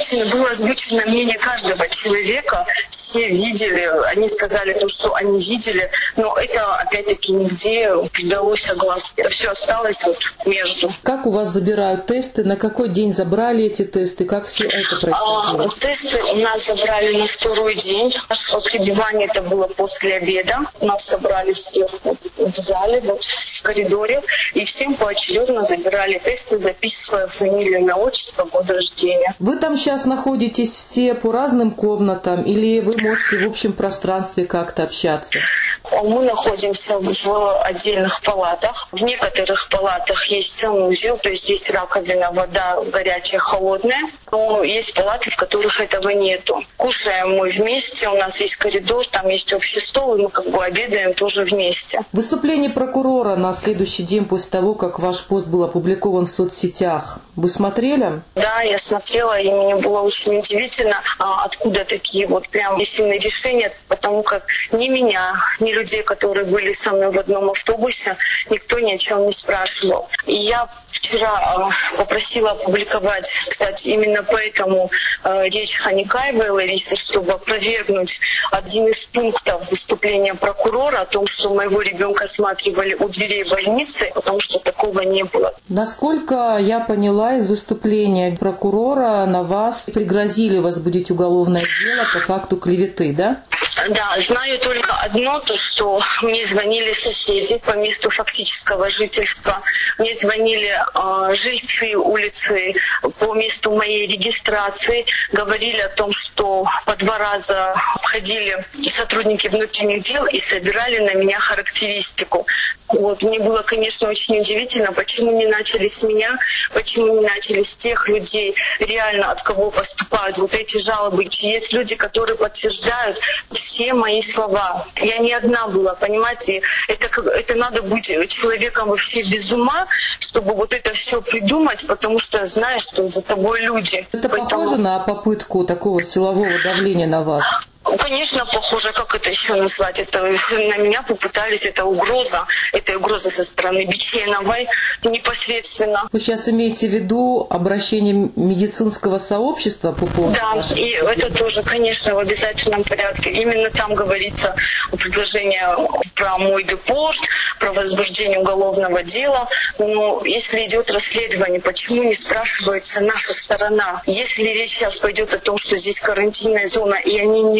озвучено мнение каждого человека. Все видели, они сказали то, что они видели, но это опять-таки нигде придалось огласке. Это все осталось между. Как у вас забирают тесты? На какой день забрали эти тесты? Как все это происходило? Тесты у нас забрали на 2-й день. Наше пребывание это было после обеда. Нас собрали всех в зале, в коридоре, и всем поочередно забирали тесты, записывая фамилию, имя, отчество, год рождения. Вы там сейчас находитесь все по разным комнатам или вы можете в общем пространстве как-то общаться? Мы находимся в отдельных палатах. В некоторых палатах есть санузел, то есть есть раковина, вода горячая, холодная. Но есть палаты, в которых этого нету. Кушаем мы вместе, у нас есть коридор, там есть общий стол, и мы обедаем тоже вместе. Выступление прокурора на следующий день после того, как ваш пост был опубликован в соцсетях. Вы смотрели? Да, я смотрела, и мне было очень удивительно, откуда такие прям сильные решения, потому как ни меня, ни людей, которые были со мной в одном автобусе, никто ни о чем не спрашивал. И я вчера попросила опубликовать, кстати, именно поэтому речь Ханикаевой Ларисы, чтобы опровергнуть один из пунктов выступления прокурора о том, что моего ребенка осматривали у дверей больницы, потому что такого не было. Насколько я поняла из выступления прокурора, на вас пригрозили возбудить уголовное дело по факту клеветы, да? Да, знаю только одно, то что мне звонили соседи по месту фактического жительства, мне звонили жильцы улицы по месту моей регистрации, говорили о том, что по 2 раза обходили сотрудники внутренних дел и собирали на меня характеристику. Мне было, конечно, очень удивительно, почему не начали с меня, почему не начали с тех людей, реально от кого поступают эти жалобы. Есть люди, которые подтверждают все мои слова. Я не одна была, понимаете? Это надо быть человеком вообще без ума, чтобы это все придумать, потому что знаешь, что за тобой люди. Это похоже на попытку такого силового давления на вас? Конечно, похоже, как это еще назвать? Это на меня попытались, это угроза со стороны Беченовой непосредственно. Вы сейчас имеете в виду обращение медицинского сообщества по поводу? Да, и это тоже, конечно, в обязательном порядке. Именно там говорится о предложении про мой депорт, про возбуждение уголовного дела. Но если идет расследование, почему не спрашивается наша сторона? Если речь сейчас пойдет о том, что здесь карантинная зона, и они не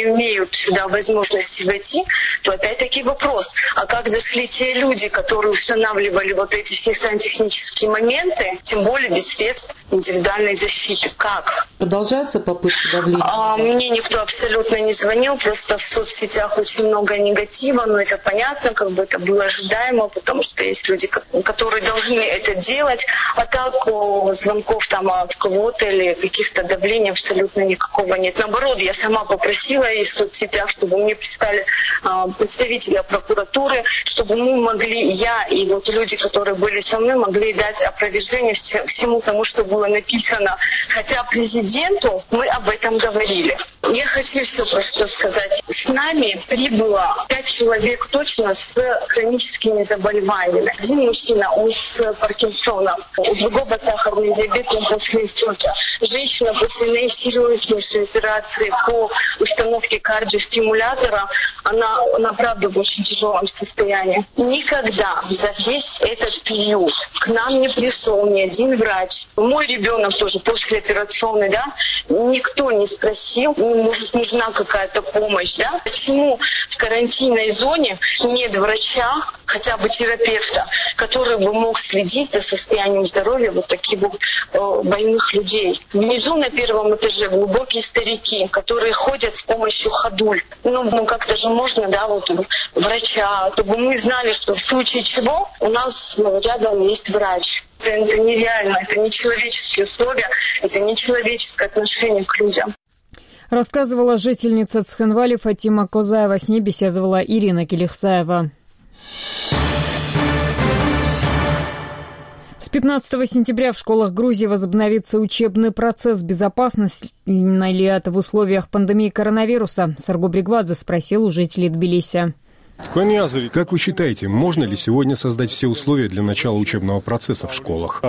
имеют сюда возможности войти, то опять-таки вопрос, а как зашли те люди, которые устанавливали вот эти все сантехнические моменты, тем более без средств индивидуальной защиты? Как? Продолжаются попытки давления? Мне никто абсолютно не звонил, просто в соцсетях очень много негатива, но это понятно, как бы это было ожидаемо, потому что есть люди, которые должны это делать, а так звонков там от кого-то или каких-то давлений абсолютно никакого нет. Наоборот, я сама попросила и в соцсетях, чтобы мне писали представителя прокуратуры, чтобы мы могли, я и вот люди, которые были со мной, могли дать опровержение всему тому, что было написано. Хотя президенту мы об этом говорили. Я хочу все просто сказать. С нами прибыло 5 человек точно с хроническими заболеваниями. Один мужчина, он с Паркинсоном, у другого сахарный диабет, он после инсульта. Женщина после наисерьезнейшей операции по установке кардиостимулятора, она правда в очень тяжелом состоянии. Никогда за весь этот период к нам не пришел ни один врач. Мой ребенок тоже послеоперационный, да, никто не спросил, может, нужна какая-то помощь, да? Почему в карантинной зоне нет врача, хотя бы терапевта, который бы мог следить за состоянием здоровья вот таких вот больных людей? Внизу на первом этаже глубокие старики, которые ходят с помощью ходуль. Ну как-то же можно, да, вот врача, чтобы мы знали, что в случае чего у нас рядом есть врач. Это нереально, это нечеловеческие условия, это нечеловеческое отношение к людям. Рассказывала жительница Цхинвали Фатима Козаева. С ней беседовала Ирина Келихсаева. С 15 сентября в школах Грузии возобновится учебный процесс. Безопасно ли это в условиях пандемии коронавируса? Сарго Бригвадзе спросил у жителей Тбилиси. Как вы считаете, можно ли сегодня создать все условия для начала учебного процесса в школах?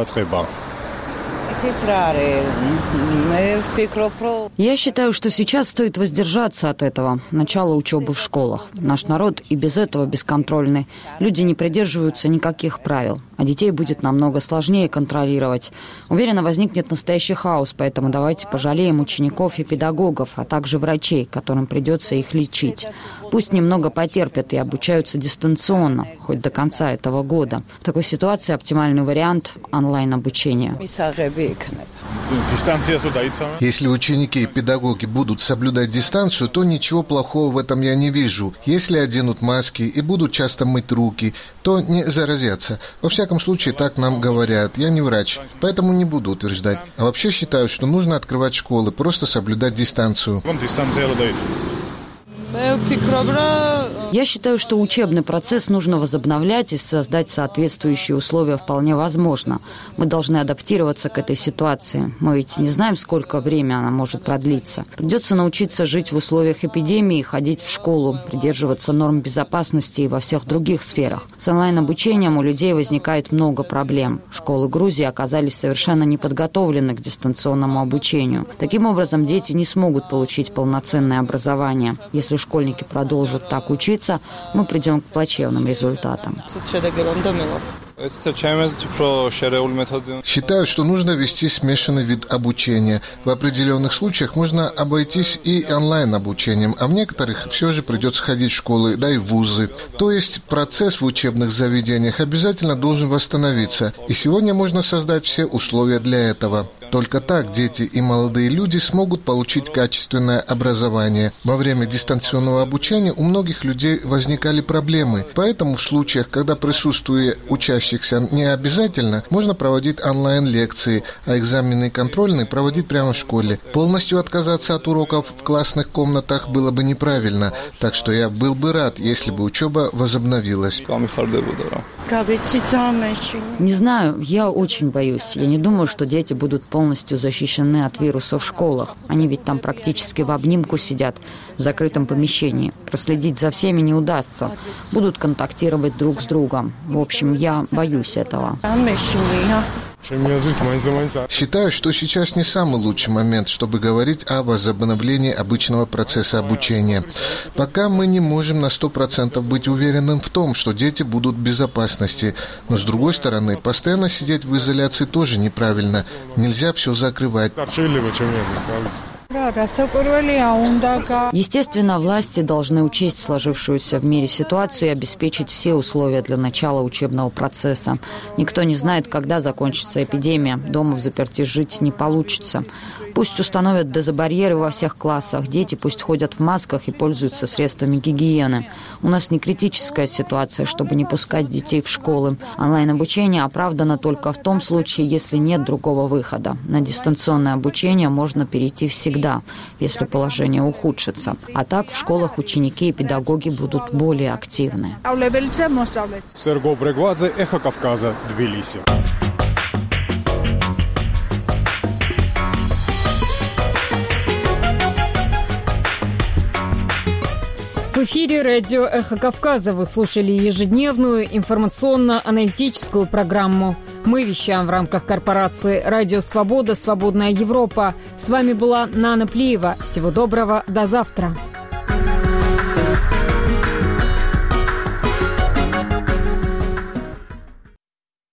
Я считаю, что сейчас стоит воздержаться от этого, начала учебы в школах. Наш народ и без этого бесконтрольный. Люди не придерживаются никаких правил, а детей будет намного сложнее контролировать. Уверена, возникнет настоящий хаос, поэтому давайте пожалеем учеников и педагогов, а также врачей, которым придется их лечить. Пусть немного потерпят и обучаются дистанционно, хоть до конца этого года. В такой ситуации оптимальный вариант – онлайн-обучение. Если ученики и педагоги будут соблюдать дистанцию, то ничего плохого в этом я не вижу. Если оденут маски и будут часто мыть руки, то не заразятся. Во всяком случае, так нам говорят. Я не врач, поэтому не буду утверждать. А вообще считаю, что нужно открывать школы, просто соблюдать дистанцию. Я считаю, что учебный процесс нужно возобновлять и создать соответствующие условия вполне возможно. Мы должны адаптироваться к этой ситуации. Мы ведь не знаем, сколько времени она может продлиться. Придется научиться жить в условиях эпидемии, ходить в школу, придерживаться норм безопасности и во всех других сферах. С онлайн-обучением у людей возникает много проблем. Школы Грузии оказались совершенно не подготовлены к дистанционному обучению. Таким образом, дети не смогут получить полноценное образование. Если школьники продолжат так учиться, мы придем к плачевным результатам. Считаю, что нужно вести смешанный вид обучения. В определенных случаях можно обойтись и онлайн-обучением, а в некоторых все же придется ходить в школы, да и в вузы. То есть процесс в учебных заведениях обязательно должен восстановиться, и сегодня можно создать все условия для этого. Только так дети и молодые люди смогут получить качественное образование. Во время дистанционного обучения у многих людей возникали проблемы, поэтому в случаях, когда присутствие учащихся не обязательно, можно проводить онлайн-лекции, а экзамены и контрольные проводить прямо в школе. Полностью отказаться от уроков в классных комнатах было бы неправильно, так что я был бы рад, если бы учеба возобновилась. Не знаю, я очень боюсь. Я не думаю, что дети будут полностью защищены от вируса в школах. Они ведь там практически в обнимку сидят, в закрытом помещении. Проследить за всеми не удастся. Будут контактировать друг с другом. В общем, я боюсь этого. Считаю, что сейчас не самый лучший момент, чтобы говорить о возобновлении обычного процесса обучения. Пока мы не можем на 100% быть уверенным в том, что дети будут в безопасности. Но, с другой стороны, постоянно сидеть в изоляции тоже неправильно. Нельзя все закрывать. Естественно, власти должны учесть сложившуюся в мире ситуацию и обеспечить все условия для начала учебного процесса. Никто не знает, когда закончится эпидемия. Дома взаперти жить не получится. Пусть установят дезобарьеры во всех классах. Дети пусть ходят в масках и пользуются средствами гигиены. У нас не критическая ситуация, чтобы не пускать детей в школы. Онлайн-обучение оправдано только в том случае, если нет другого выхода. На дистанционное обучение можно перейти всегда, если положение ухудшится. А так в школах ученики и педагоги будут более активны. Серго Брегвадзе, Эхо Кавказа, Тбилиси. В эфире радио «Эхо Кавказа». Вы слушали ежедневную информационно-аналитическую программу. Мы вещаем в рамках корпорации «Радио Свобода. Свободная Европа». С вами была Нана Плиева. Всего доброго. До завтра.